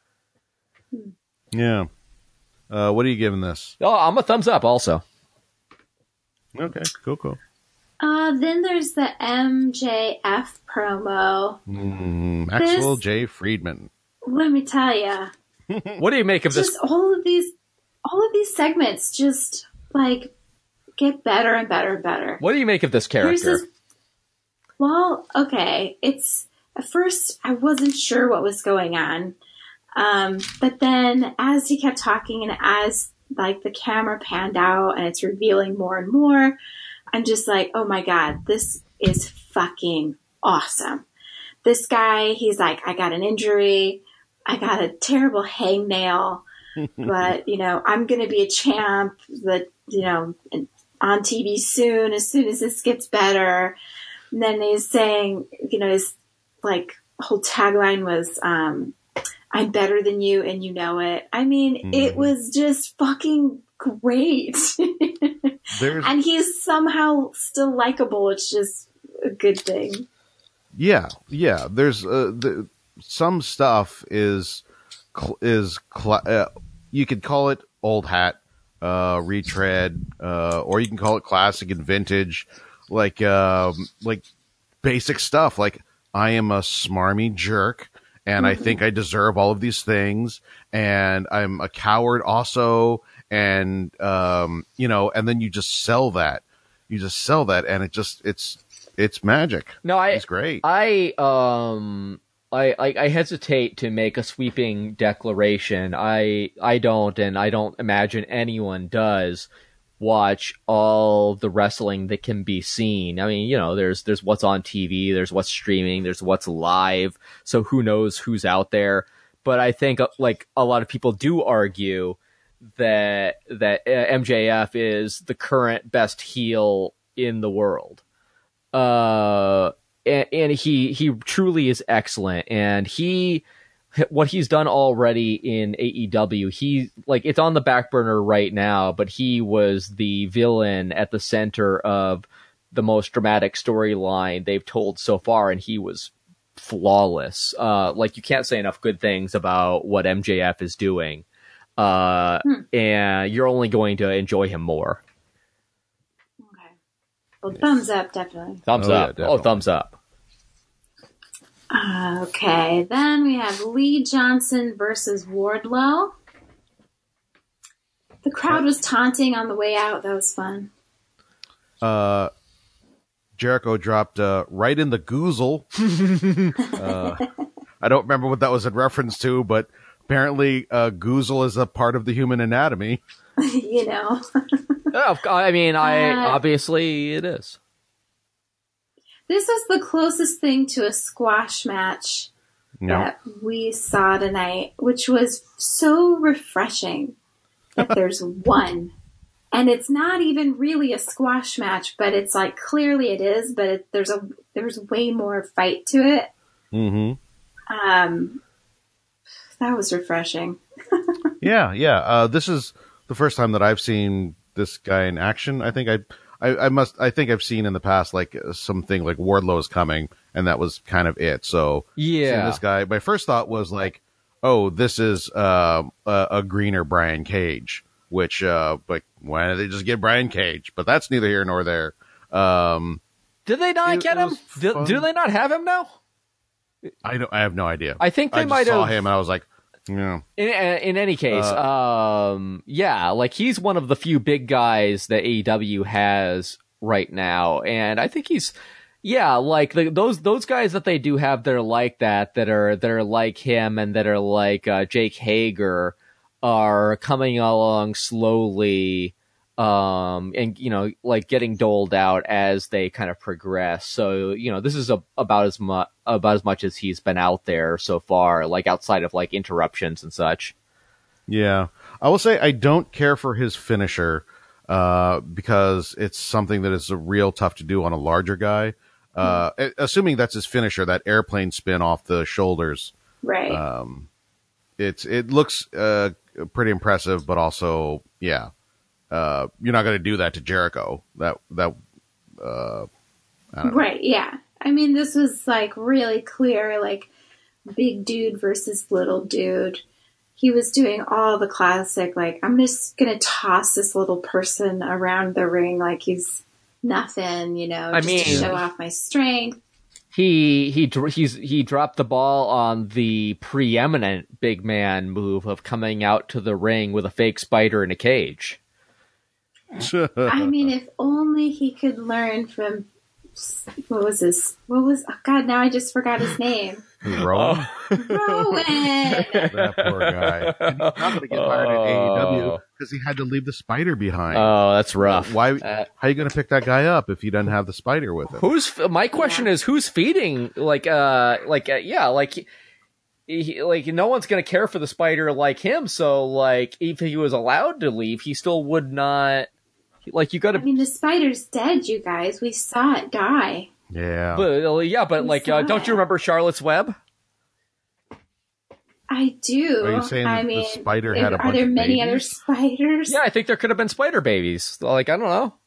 Yeah. Uh, what are you giving this? Oh, I'm a thumbs up also. Okay. Cool. Cool. Uh, then there's the M J F promo. Mm, Maxwell This- J. Friedman. Let me tell you, What do you make of this? just all of these, all of these segments just like get better and better and better. What do you make of this Here's character? this- well, okay, it's at first I wasn't sure what was going on, um, but then as he kept talking and as like the camera panned out and it's revealing more and more, I'm just like, oh my god, this is fucking awesome. This guy, he's like, I got an injury. I got a terrible hangnail, but, you know, I'm going to be a champ that, you know, on T V soon, as soon as this gets better. And then he's saying, you know, his like whole tagline was, um, I'm better than you and you know it. I mean, Mm-hmm. it was just fucking great. There's And he's somehow still likable. It's just a good thing. yeah, yeah. There's uh, the, some stuff is cl- is cl- uh, you could call it old hat, uh, retread, uh, or you can call it classic and vintage, like um, like basic stuff. Like I am a smarmy jerk, and I think I deserve all of these things, and I'm a coward also, and um, you know, and then you just sell that, you just sell that, and it just it's it's magic. No, I It's great. I um I, I I hesitate to make a sweeping declaration. I I don't, and I don't imagine anyone does watch all the wrestling that can be seen. I mean, you know, there's there's what's on T V, there's what's streaming, there's what's live. So who knows who's out there? But I think uh, like a lot of people do argue that that uh, M J F is the current best heel in the world. Uh, and, and he he truly is excellent, and he what he's done already in A E W, he like it's on the back burner right now, but he was the villain at the center of the most dramatic storyline they've told so far, and he was flawless. Uh, like you can't say enough good things about what M J F is doing, uh, Hmm. and you're only going to enjoy him more. Okay. Well, thumbs up, definitely. Thumbs Oh, yeah, up! Oh, definitely. thumbs up! Uh, okay, then we have Lee Johnson versus Wardlow. The crowd was taunting on the way out. That was fun. Uh, Jericho dropped uh, right in the goozle. uh, I don't remember what that was in reference to, but apparently uh, goozle is a part of the human anatomy. You know. Oh, I mean, I Uh, obviously it is. This was the closest thing to a squash match Yeah. that we saw tonight, which was so refreshing that there's one and it's not even really a squash match, but it's like clearly it is, but it, there's a there's way more fight to it. Mm-hmm. Um, that was refreshing. yeah, yeah. Uh, this is the first time that I've seen this guy in action. I think I, I, I must. I think I've seen in the past like something like Wardlow's coming, and that was kind of it. So yeah, seeing this guy. My first thought was like, oh, this is uh, a, a greener Brian Cage. Which, uh, like, why did they just get Brian Cage? But that's neither here nor there. Um, did they not it, get it him? Do, do they not have him now? I don't. I have no idea. I think they I just might saw have. him, and I was like, yeah. In in any case, uh, um, yeah, like he's one of the few big guys that A E W has right now, and I think he's, yeah, like the, those those guys that they do have that are like that, that are that are like him, and that are like uh, Jake Hager, are coming along slowly. Um, and, you know, like getting doled out as they kind of progress. So, you know, this is a, about as much, about as much as he's been out there so far, like outside of like interruptions and such. Yeah. I will say I don't care for his finisher, uh, because it's something that is a real tough to do on a larger guy. Uh, mm. assuming that's his finisher, that airplane spin off the shoulders. Right. Um, it's, it looks, uh, pretty impressive, but also, yeah. Uh, you're not going to do that to Jericho. That that uh, I don't know. Right? Yeah. I mean, this was like really clear, like big dude versus little dude. He was doing all the classic, like I'm just going to toss this little person around the ring like he's nothing, you know, I just mean, to show off my strength. He he he's he dropped the ball on the preeminent big man move of coming out to the ring with a fake spider in a cage. I mean, if only he could learn from, what was this? What was, oh God, now I just forgot his name. Rowan? Rowan! That poor guy. And he's not going to get hired at A E W because he had to leave the spider behind. Oh, that's rough. Why? Uh, how are you going to pick that guy up if he doesn't have the spider with him? Who's, my question yeah. is, who's feeding, like, uh, like, uh, yeah, like, He, like, no one's going to care for the spider like him, so, like, if he was allowed to leave, he still would not, like, you gotta... I mean, the spider's dead, you guys. We saw it die. Yeah. But, yeah, but, we like, uh, don't you remember Charlotte's Web? I do. Are you saying I that mean, the spider if, had a bunch Are there of many babies? other spiders? Yeah, I think there could have been spider babies. Like, I don't know.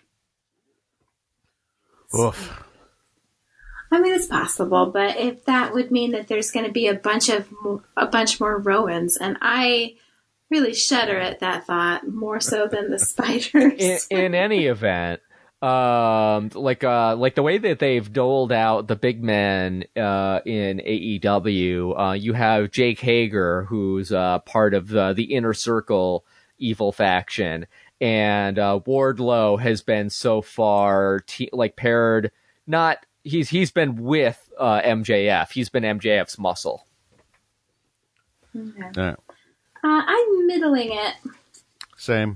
Oof. I mean, it's possible, but if that would mean that there's going to be a bunch of a bunch more Rowans, and I really shudder at that thought more so than the spiders. In, in any event, um, like uh, like the way that they've doled out the big men uh, in A E W, uh, you have Jake Hager, who's uh, part of the the Inner Circle evil faction, and uh, Wardlow has been so far te- like paired not. He's he's been with uh, M J F. He's been M J F's muscle. Okay. Yeah. Uh, I'm middling it. Same.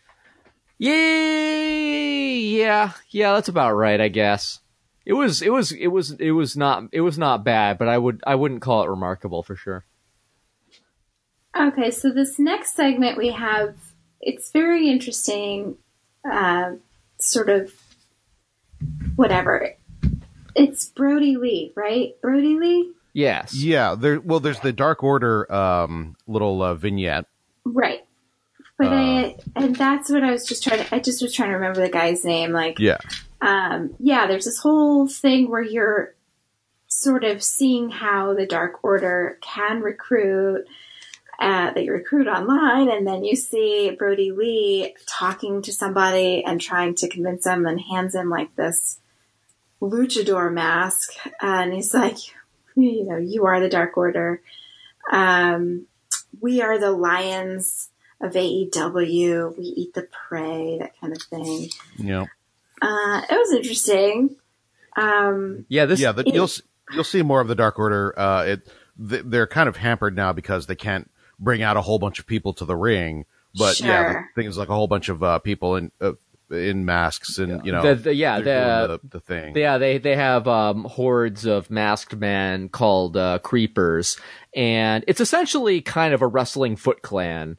Yay! Yeah, yeah, that's about right, I guess. It was it was it was it was not it was not bad, but I would I wouldn't call it remarkable for sure. Okay, so this next segment we have, it's very interesting. Uh, sort of whatever. It's Brody Lee, right? Brody Lee? Yes. Yeah. There. Well, there's the Dark Order um, little uh, vignette. Right. But uh, I, and that's what I was just trying to, I just was trying to remember the guy's name. Like, yeah. Um, yeah, there's this whole thing where you're sort of seeing how the Dark Order can recruit, uh, that you recruit online, and then you see Brody Lee talking to somebody and trying to convince them, and hands him like this luchador mask, and he's like, you know, you are the Dark Order. Um, we are the lions of A E W. We eat the prey, that kind of thing. Yeah. Uh, it was interesting. Um, yeah, this yeah, the, it, you'll you'll see more of the Dark Order. Uh, it they're kind of hampered now because they can't bring out a whole bunch of people to the ring. But sure. yeah, the thing is like a whole bunch of uh, people in uh, in masks and you know the, the, yeah the, the the thing. Yeah, they they have um, hordes of masked men called uh, creepers, and it's essentially kind of a wrestling Foot Clan.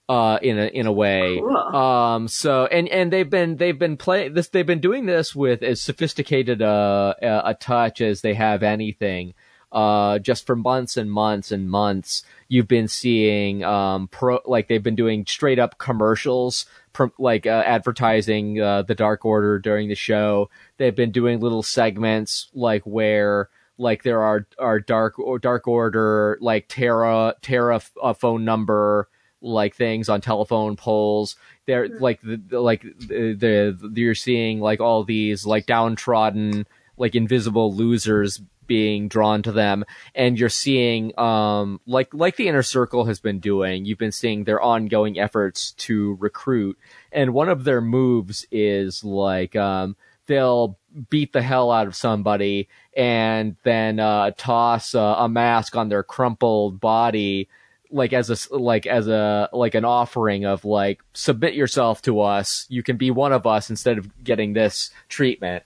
uh, in a in a way. Cool. Um, so and and they've been they've been playing this. They've been doing this with as sophisticated a a, a touch as they have anything. Uh, just for months and months and months, you've been seeing um pro like they've been doing straight up commercials, pro, like uh, advertising uh, the Dark Order during the show. They've been doing little segments like where like there are are dark or Dark Order like Terra Terra uh, phone number like things on telephone poles. They're like the, the like the, the you're seeing like all these like downtrodden like invisible losers being drawn to them, and you're seeing um like like the Inner Circle has been doing, you've been seeing their ongoing efforts to recruit, and one of their moves is like um they'll beat the hell out of somebody and then uh toss uh, a mask on their crumpled body like as a like as a like an offering of like, submit yourself to us, you can be one of us instead of getting this treatment.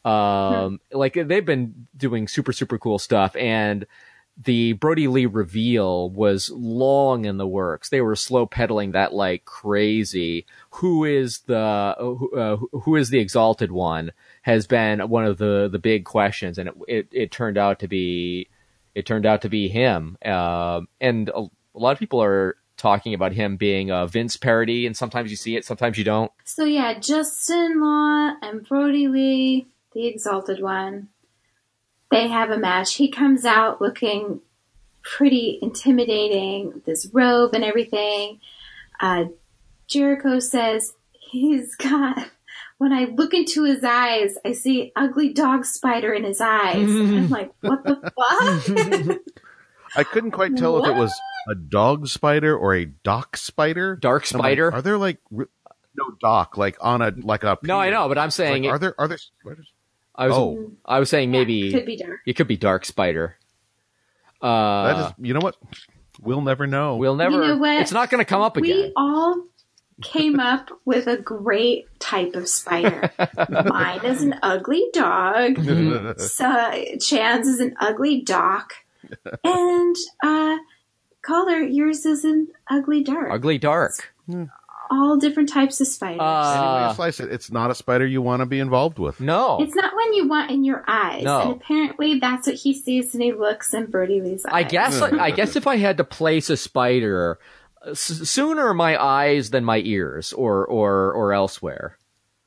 Um, hmm. Like they've been doing super, super cool stuff. And the Brody Lee reveal was long in the works. They were slow pedaling that like crazy. Who is the, uh, who is the Exalted One has been one of the, the big questions. And it, it, it turned out to be, it turned out to be him. Uh, and a, a lot of people are talking about him being a Vince parody. And sometimes you see it, sometimes you don't. So yeah, Justin Law and Brody Lee, the Exalted One, they have a match. He comes out looking pretty intimidating with his robe and everything. Uh, Jericho says he's got, when I look into his eyes, I see an ugly dog spider in his eyes. And I'm like, what the fuck? I couldn't quite tell what? if it was a dog spider or a dock spider. Dark spider? Like, are there like, no dock, like on a, like a. No, I know, but I'm saying. Like, it, are there, are there spiders? I was, oh. I was saying maybe yeah, it could be dark. It could be Dark Spider. Uh, that is, you know what? We'll never know. We'll never. You know what? It's not going to come up again. We all came up with a great type of spider. Mine is an ugly dog. So Chan's is an ugly dock, and uh, Caller, yours is an ugly dark. Ugly dark. It's all different types of spiders. Uh, Anyway you slice it, it's not a spider you want to be involved with. No. It's not one you want in your eyes. No. And apparently that's what he sees when he looks in Brody Lee's eyes. I guess I guess if I had to place a spider, s- sooner my eyes than my ears or or, or elsewhere.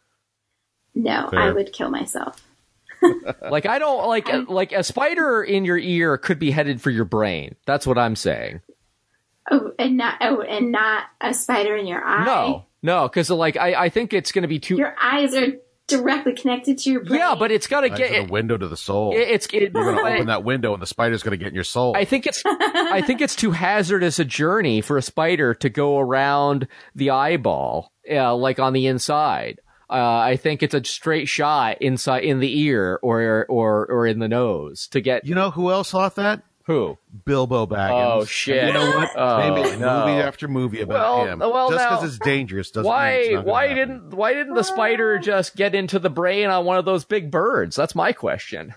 No, Fair. I would kill myself. Like I don't like I, like a spider in your ear could be headed for your brain. That's what I'm saying. Oh, and not oh, and not a spider in your eye. No, no, because like I, I think it's going to be too. Your eyes are directly connected to your brain. Yeah, but it's got to That's get a window to the soul. It, it's it, You're going to open that window, and the spider's going to get in your soul. I think it's I think it's too hazardous a journey for a spider to go around the eyeball, uh, like on the inside. Uh, I think it's a straight shot inside in the ear or or or in the nose to get. You know who else thought that? Who? Bilbo Baggins. Oh shit! And you know what? Oh, they made no. movie after movie about well, him. Well, just because now, it's dangerous doesn't why, mean it's not why happen. didn't why didn't the spider just get into the brain on one of those big birds? That's my question.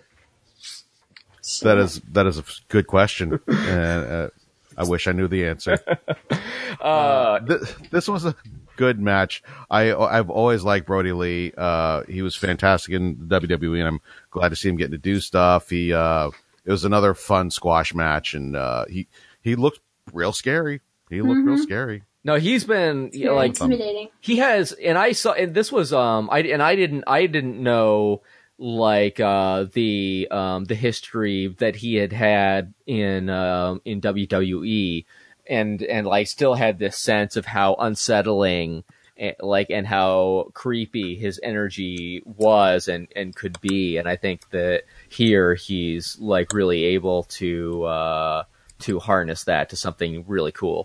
That is that is a good question, and uh, I wish I knew the answer. uh, uh, th- this was a good match. I I've always liked Brody Lee. Uh, he was fantastic in W W E, and I'm glad to see him getting to do stuff. He uh, it was another fun squash match, and uh, he he looked real scary. He looked Mm-hmm. real scary. No, he's been It's very like intimidating. he has, and I saw, and this was um, I and I didn't I didn't know like uh the um the history that he had had in um in W W E, and and like still had this sense of how unsettling like and how creepy his energy was and and could be, and I think that here he's like really able to uh to harness that to something really cool.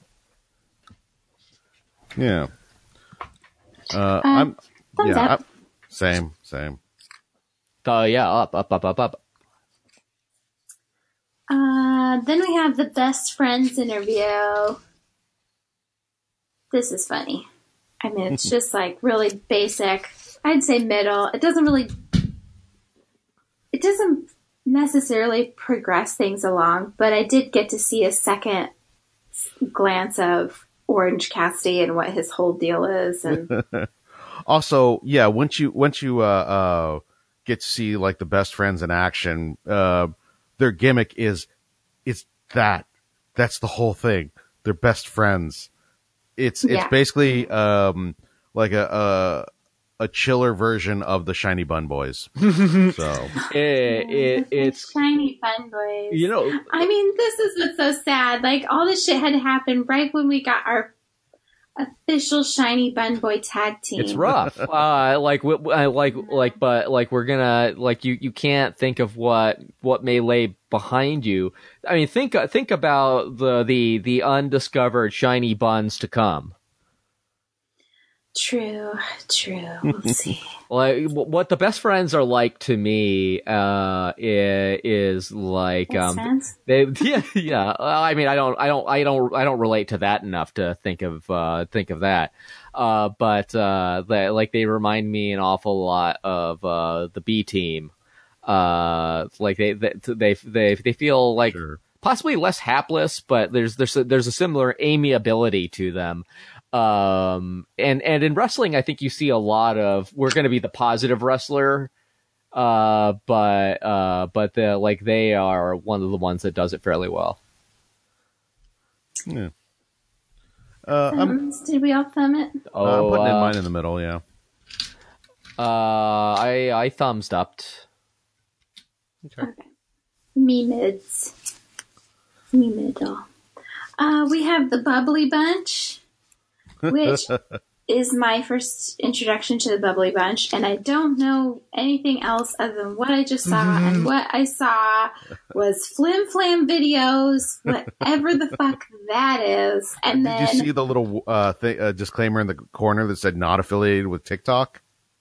Yeah. Uh, Uh, I'm thumbs yeah. up. I'm, same, same. Uh yeah, up up up up up. Uh, then we have the best friends interview. This is funny. I mean, it's just like really basic. I'd say middle. It doesn't really, it doesn't necessarily progress things along, but I did get to see a second glance of Orange Cassidy and what his whole deal is. And also, yeah, once you once you uh, uh, get to see like the best friends in action, uh, their gimmick is is that that's the whole thing. They're best friends. It's it's Yeah. basically um, like a, a a chiller version of the Shiny Bun Boys. So It, it, it's Shiny Fun Boys. you know I mean, this is what's so sad. Like, all this shit had to happen right when we got our official Shiny Bun Boy tag team. it's rough. uh, like w- w- like like but like we're gonna like you you can't think of what what may lay behind you. I mean, think think about the the the undiscovered shiny buns to come. True, true. We'll see. Like w- what the best friends are like to me uh is, is like Makes um sense. they yeah yeah Well, I mean I don't I don't I don't I don't relate to that enough to think of uh think of that uh but uh they, like they remind me an awful lot of uh the B team. Uh like they they they they, they feel like Sure. possibly less hapless, but there's there's a, there's a similar amiability to them. Um, and, and in wrestling, I think you see a lot of, we're going to be the positive wrestler. Uh, but, uh, but the, like they are one of the ones that does it fairly well. yeah. Uh, I'm, Thumbs? Did we all thumb it? Oh, uh, I'm putting in uh, mine in the middle. Yeah. uh, I, I thumbs upped. Okay. Me mids. Me middle. Uh, we have the Bubbly Bunch, which is my first introduction to the Bubbly Bunch, and I don't know anything else other than what I just saw, and what I saw was Flim Flam videos, whatever the fuck that is, and Did then you see the little uh, th- uh, disclaimer in the corner that said not affiliated with TikTok?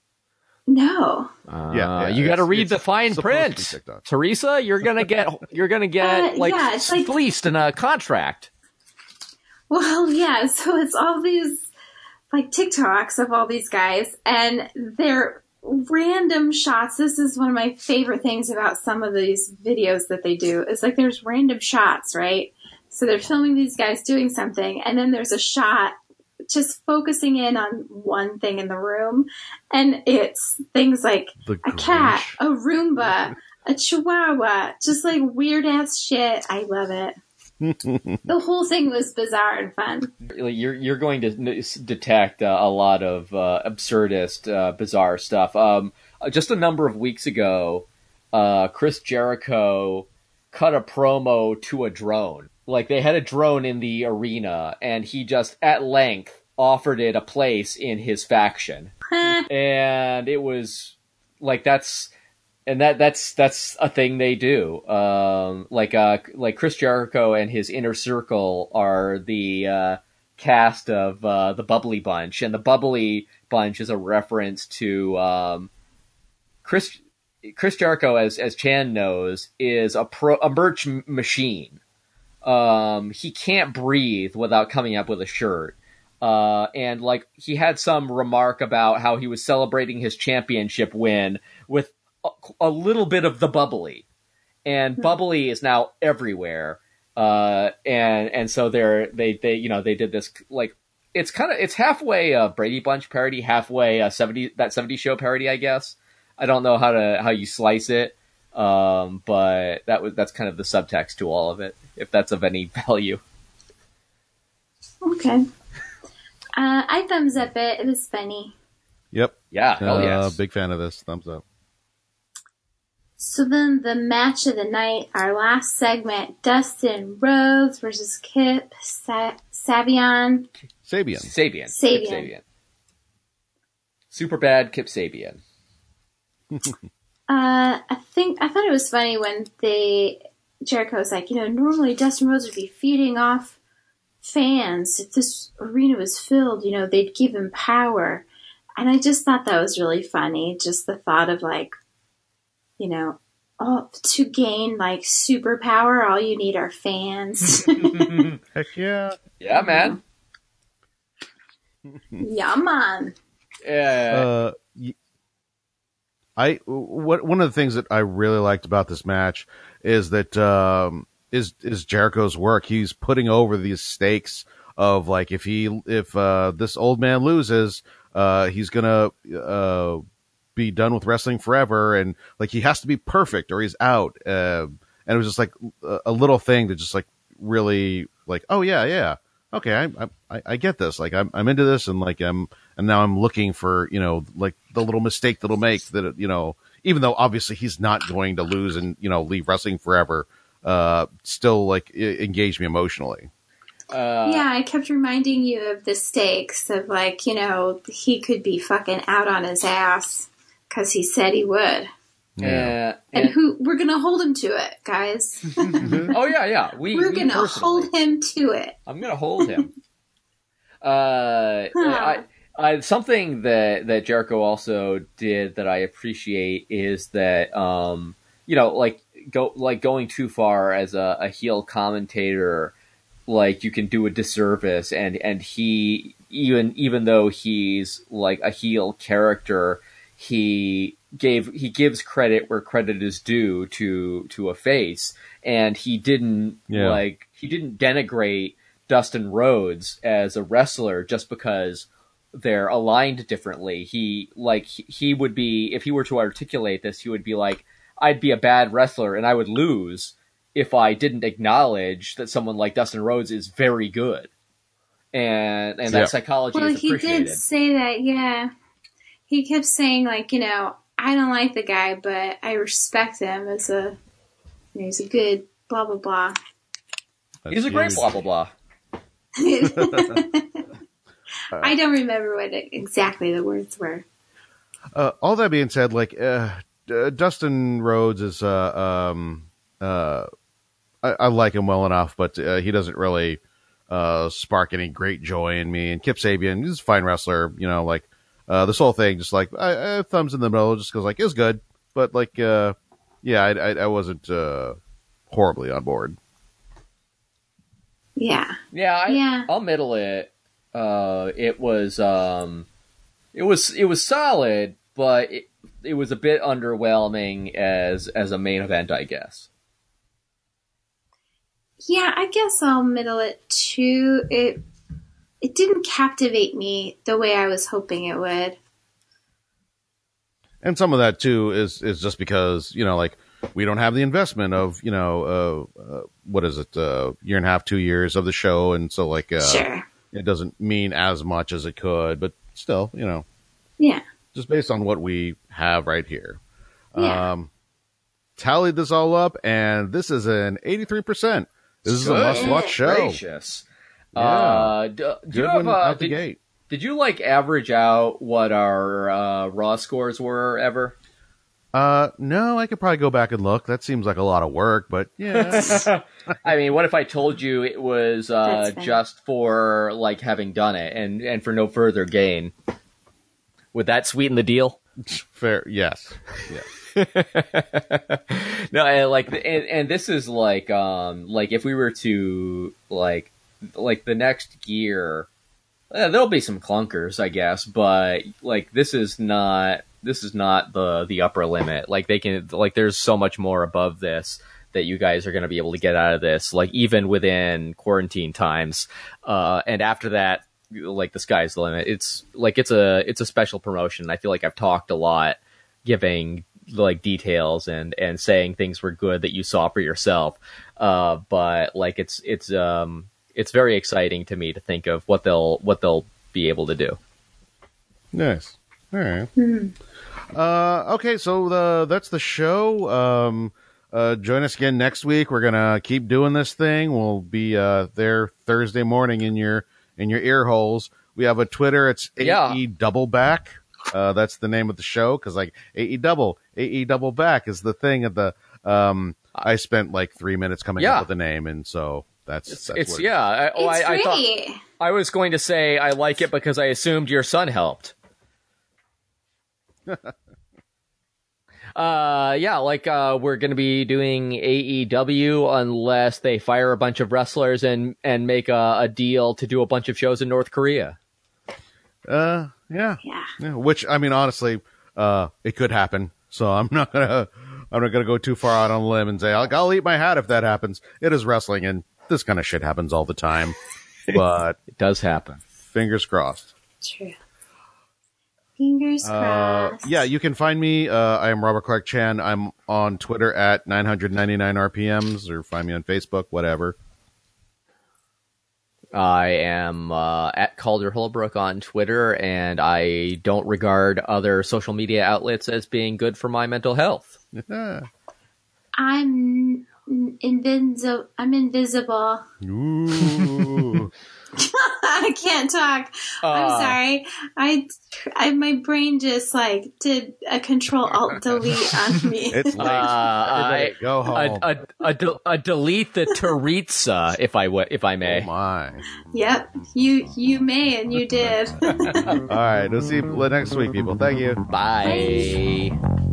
no. Uh, Yeah, yeah, you got to it's- read it's the fine supposed to be print, TikTok. Teresa. You're gonna get, you're gonna get Uh, like, yeah, it's like- fleeced in a contract. Well, yeah, so it's all these like TikToks of all these guys, and they're random shots. This is one of my favorite things about some of these videos that they do. It's like there's random shots, right? So they're filming these guys doing something, and then there's a shot just focusing in on one thing in the room, and it's things like The a cat, Grinch. a Roomba, a Chihuahua, just like weird ass shit. I love it. The whole thing was bizarre and fun. You're you're going to n- detect uh, a lot of uh, absurdist, uh, bizarre stuff. Um, uh, just a number of weeks ago, uh, Chris Jericho cut a promo to a drone. Like they had a drone in the arena, and he just at length offered it a place in his faction, and it was like that's. And that that's that's a thing they do. Um, like uh, like Chris Jericho and his inner circle are the uh, cast of uh, the Bubbly Bunch, and the Bubbly Bunch is a reference to um, Chris Chris Jericho, as as Chan knows, is a pro a merch m- machine. Um, he can't breathe without coming up with a shirt. Uh, and like he had some remark about how he was celebrating his championship win with a little bit of the bubbly, and bubbly is now everywhere. Uh, and, and so they're, they, they, you know, they did this, like, it's kind of, it's halfway a Brady Bunch parody, halfway a seventy, that seventies show parody, I guess. I don't know how to, how you slice it. Um, but that was, that's kind of the subtext to all of it, if that's of any value. Okay. Uh, I thumbs up it. It was funny. Yep. Yeah. Hell Uh, yes. big fan of this. Thumbs up. So then the match of the night, our last segment, Dustin Rhodes versus Kip Sa- Sabian. Sabian. Sabian. Sabian. Kip Sabian. Super bad Kip Sabian. Uh, I think, I thought it was funny when they, Jericho was like, you know, normally Dustin Rhodes would be feeding off fans. If this arena was filled, you know, they'd give him power. And I just thought that was really funny. Just the thought of like, you know, oh, to gain like superpower, all you need are fans. Heck yeah. Yeah, man. Yeah, man. Yeah. Uh, y- I what one of the things that I really liked about this match is that um, is is Jericho's work. He's putting over these stakes of like if he if uh, this old man loses, uh, he's gonna uh, be done with wrestling forever, and like he has to be perfect or he's out. Uh, and it was just like a, a little thing that just like really like, oh yeah, yeah, okay, I I, I get this. Like I'm I'm into this, and like I'm and now I'm looking for you know like the little mistake that'll make that you know even though obviously he's not going to lose and you know leave wrestling forever. Uh, still like engage me emotionally. Uh, yeah, I kept reminding you of the stakes of like, you know, he could be fucking out on his ass because he said he would. Yeah, and, and who we're gonna hold him to it, guys. Oh yeah, yeah. We we're we gonna personally. hold him to it. I'm gonna hold him. uh, huh. I, I, something that that Jericho also did that I appreciate is that um, you know, like. Go like going too far as a, a heel commentator, like you can do a disservice, and and he even even though he's like a heel character, he gave he gives credit where credit is due to to a face, and he didn't yeah. like he didn't denigrate Dustin Rhodes as a wrestler just because they're aligned differently. He like he, he would be if he were to articulate this, he would be like, I'd be a bad wrestler and I would lose if I didn't acknowledge that someone like Dustin Rhodes is very good. And and that yeah. psychology well, is appreciated. Well, he did say that, yeah. He kept saying, like, you know, I don't like the guy, but I respect him as a, you know, he's a good blah, blah, blah. That's he's a great blah, blah, blah. I don't remember what it, exactly the words were. Uh, all that being said, like, uh, Uh, Dustin Rhodes is, uh, um, uh, I, I like him well enough, but uh, he doesn't really uh, spark any great joy in me. And Kip Sabian, he's a fine wrestler, you know, like uh, this whole thing, just like I, I thumbs in the middle, just because like it's good, but like, uh, yeah, I, I, I wasn't uh, horribly on board. Yeah, yeah, I, yeah. I'll middle it. Uh, it was, um, it was, it was solid, but. It, It was a bit underwhelming as as a main event, I guess. Yeah, I guess I'll middle it too. It it didn't captivate me the way I was hoping it would. And some of that too is is just because you know, like we don't have the investment of you know, uh, uh, what is it, a uh, year and a half, two years of the show, and so like, uh, sure, it doesn't mean as much as it could, but still, you know, yeah. Just based on what we have right here. Yeah. Um, tallied this all up, and this is an eighty-three percent. This is a must-watch show. Gracious. Yeah. Uh, d- do Good you have, one uh, out the did, gate. Did you, like, average out what our uh, Raw scores were ever? Uh, no, I could probably go back and look. That seems like a lot of work, but yeah. I mean, what if I told you it was uh, just for, like, having done it and, and for no further gain? Would that sweeten the deal? Fair, yes. Yeah. No, and like, and, and this is like, um, like if we were to like, like the next gear, uh, there'll be some clunkers, I guess, but like this is not, this is not the the upper limit. Like they can, like there's so much more above this that you guys are going to be able to get out of this. Like even within quarantine times, uh, and after that. Like the sky's the limit. It's like it's a it's a special promotion. I feel like I've talked a lot, giving like details and and saying things were good that you saw for yourself. Uh, but like it's it's um it's very exciting to me to think of what they'll what they'll be able to do. Nice. All right. Mm-hmm. Uh, okay, so the that's the show. Um, uh, join us again next week. We're gonna keep doing this thing. We'll be uh there Thursday morning in your. in your ear holes. We have a Twitter. It's yeah. A E Double Back. Uh, that's the name of the show. Cause like A E Double, A E Double Back is the thing of the, um, I spent like three minutes coming yeah. up with the name. And so that's, it's, that's it's what it yeah. I, oh, it's I, I great. thought I was going to say, I like it because I assumed your son helped. Uh, yeah, like, uh, we're gonna be doing A E W unless they fire a bunch of wrestlers and, and make a, a deal to do a bunch of shows in North Korea. Uh, yeah. Yeah. yeah. Which, I mean, honestly, uh, it could happen. So I'm not gonna, I'm not gonna go too far out on a limb and say, I'll, I'll eat my hat if that happens. It is wrestling and this kind of shit happens all the time. but it does happen. Fingers crossed. True. Fingers crossed. Uh, yeah, you can find me. Uh, I am Robert Clark Chan. I'm on Twitter at nine ninety-nine R P Ms, or find me on Facebook, whatever. I am uh, at Calder Holbrook on Twitter, and I don't regard other social media outlets as being good for my mental health. I'm invisible. I'm invisible. Ooh. I can't talk. Uh, I'm sorry. I, I, my brain just like did a Control Alt Delete on me. It's late. Uh, Everybody, I, go home. A, a, a, de- a delete the Teresa, if I w- if I may. Oh my. Yep, you you may and you did. All right, we'll see you next week, people. Thank you. Bye. Bye.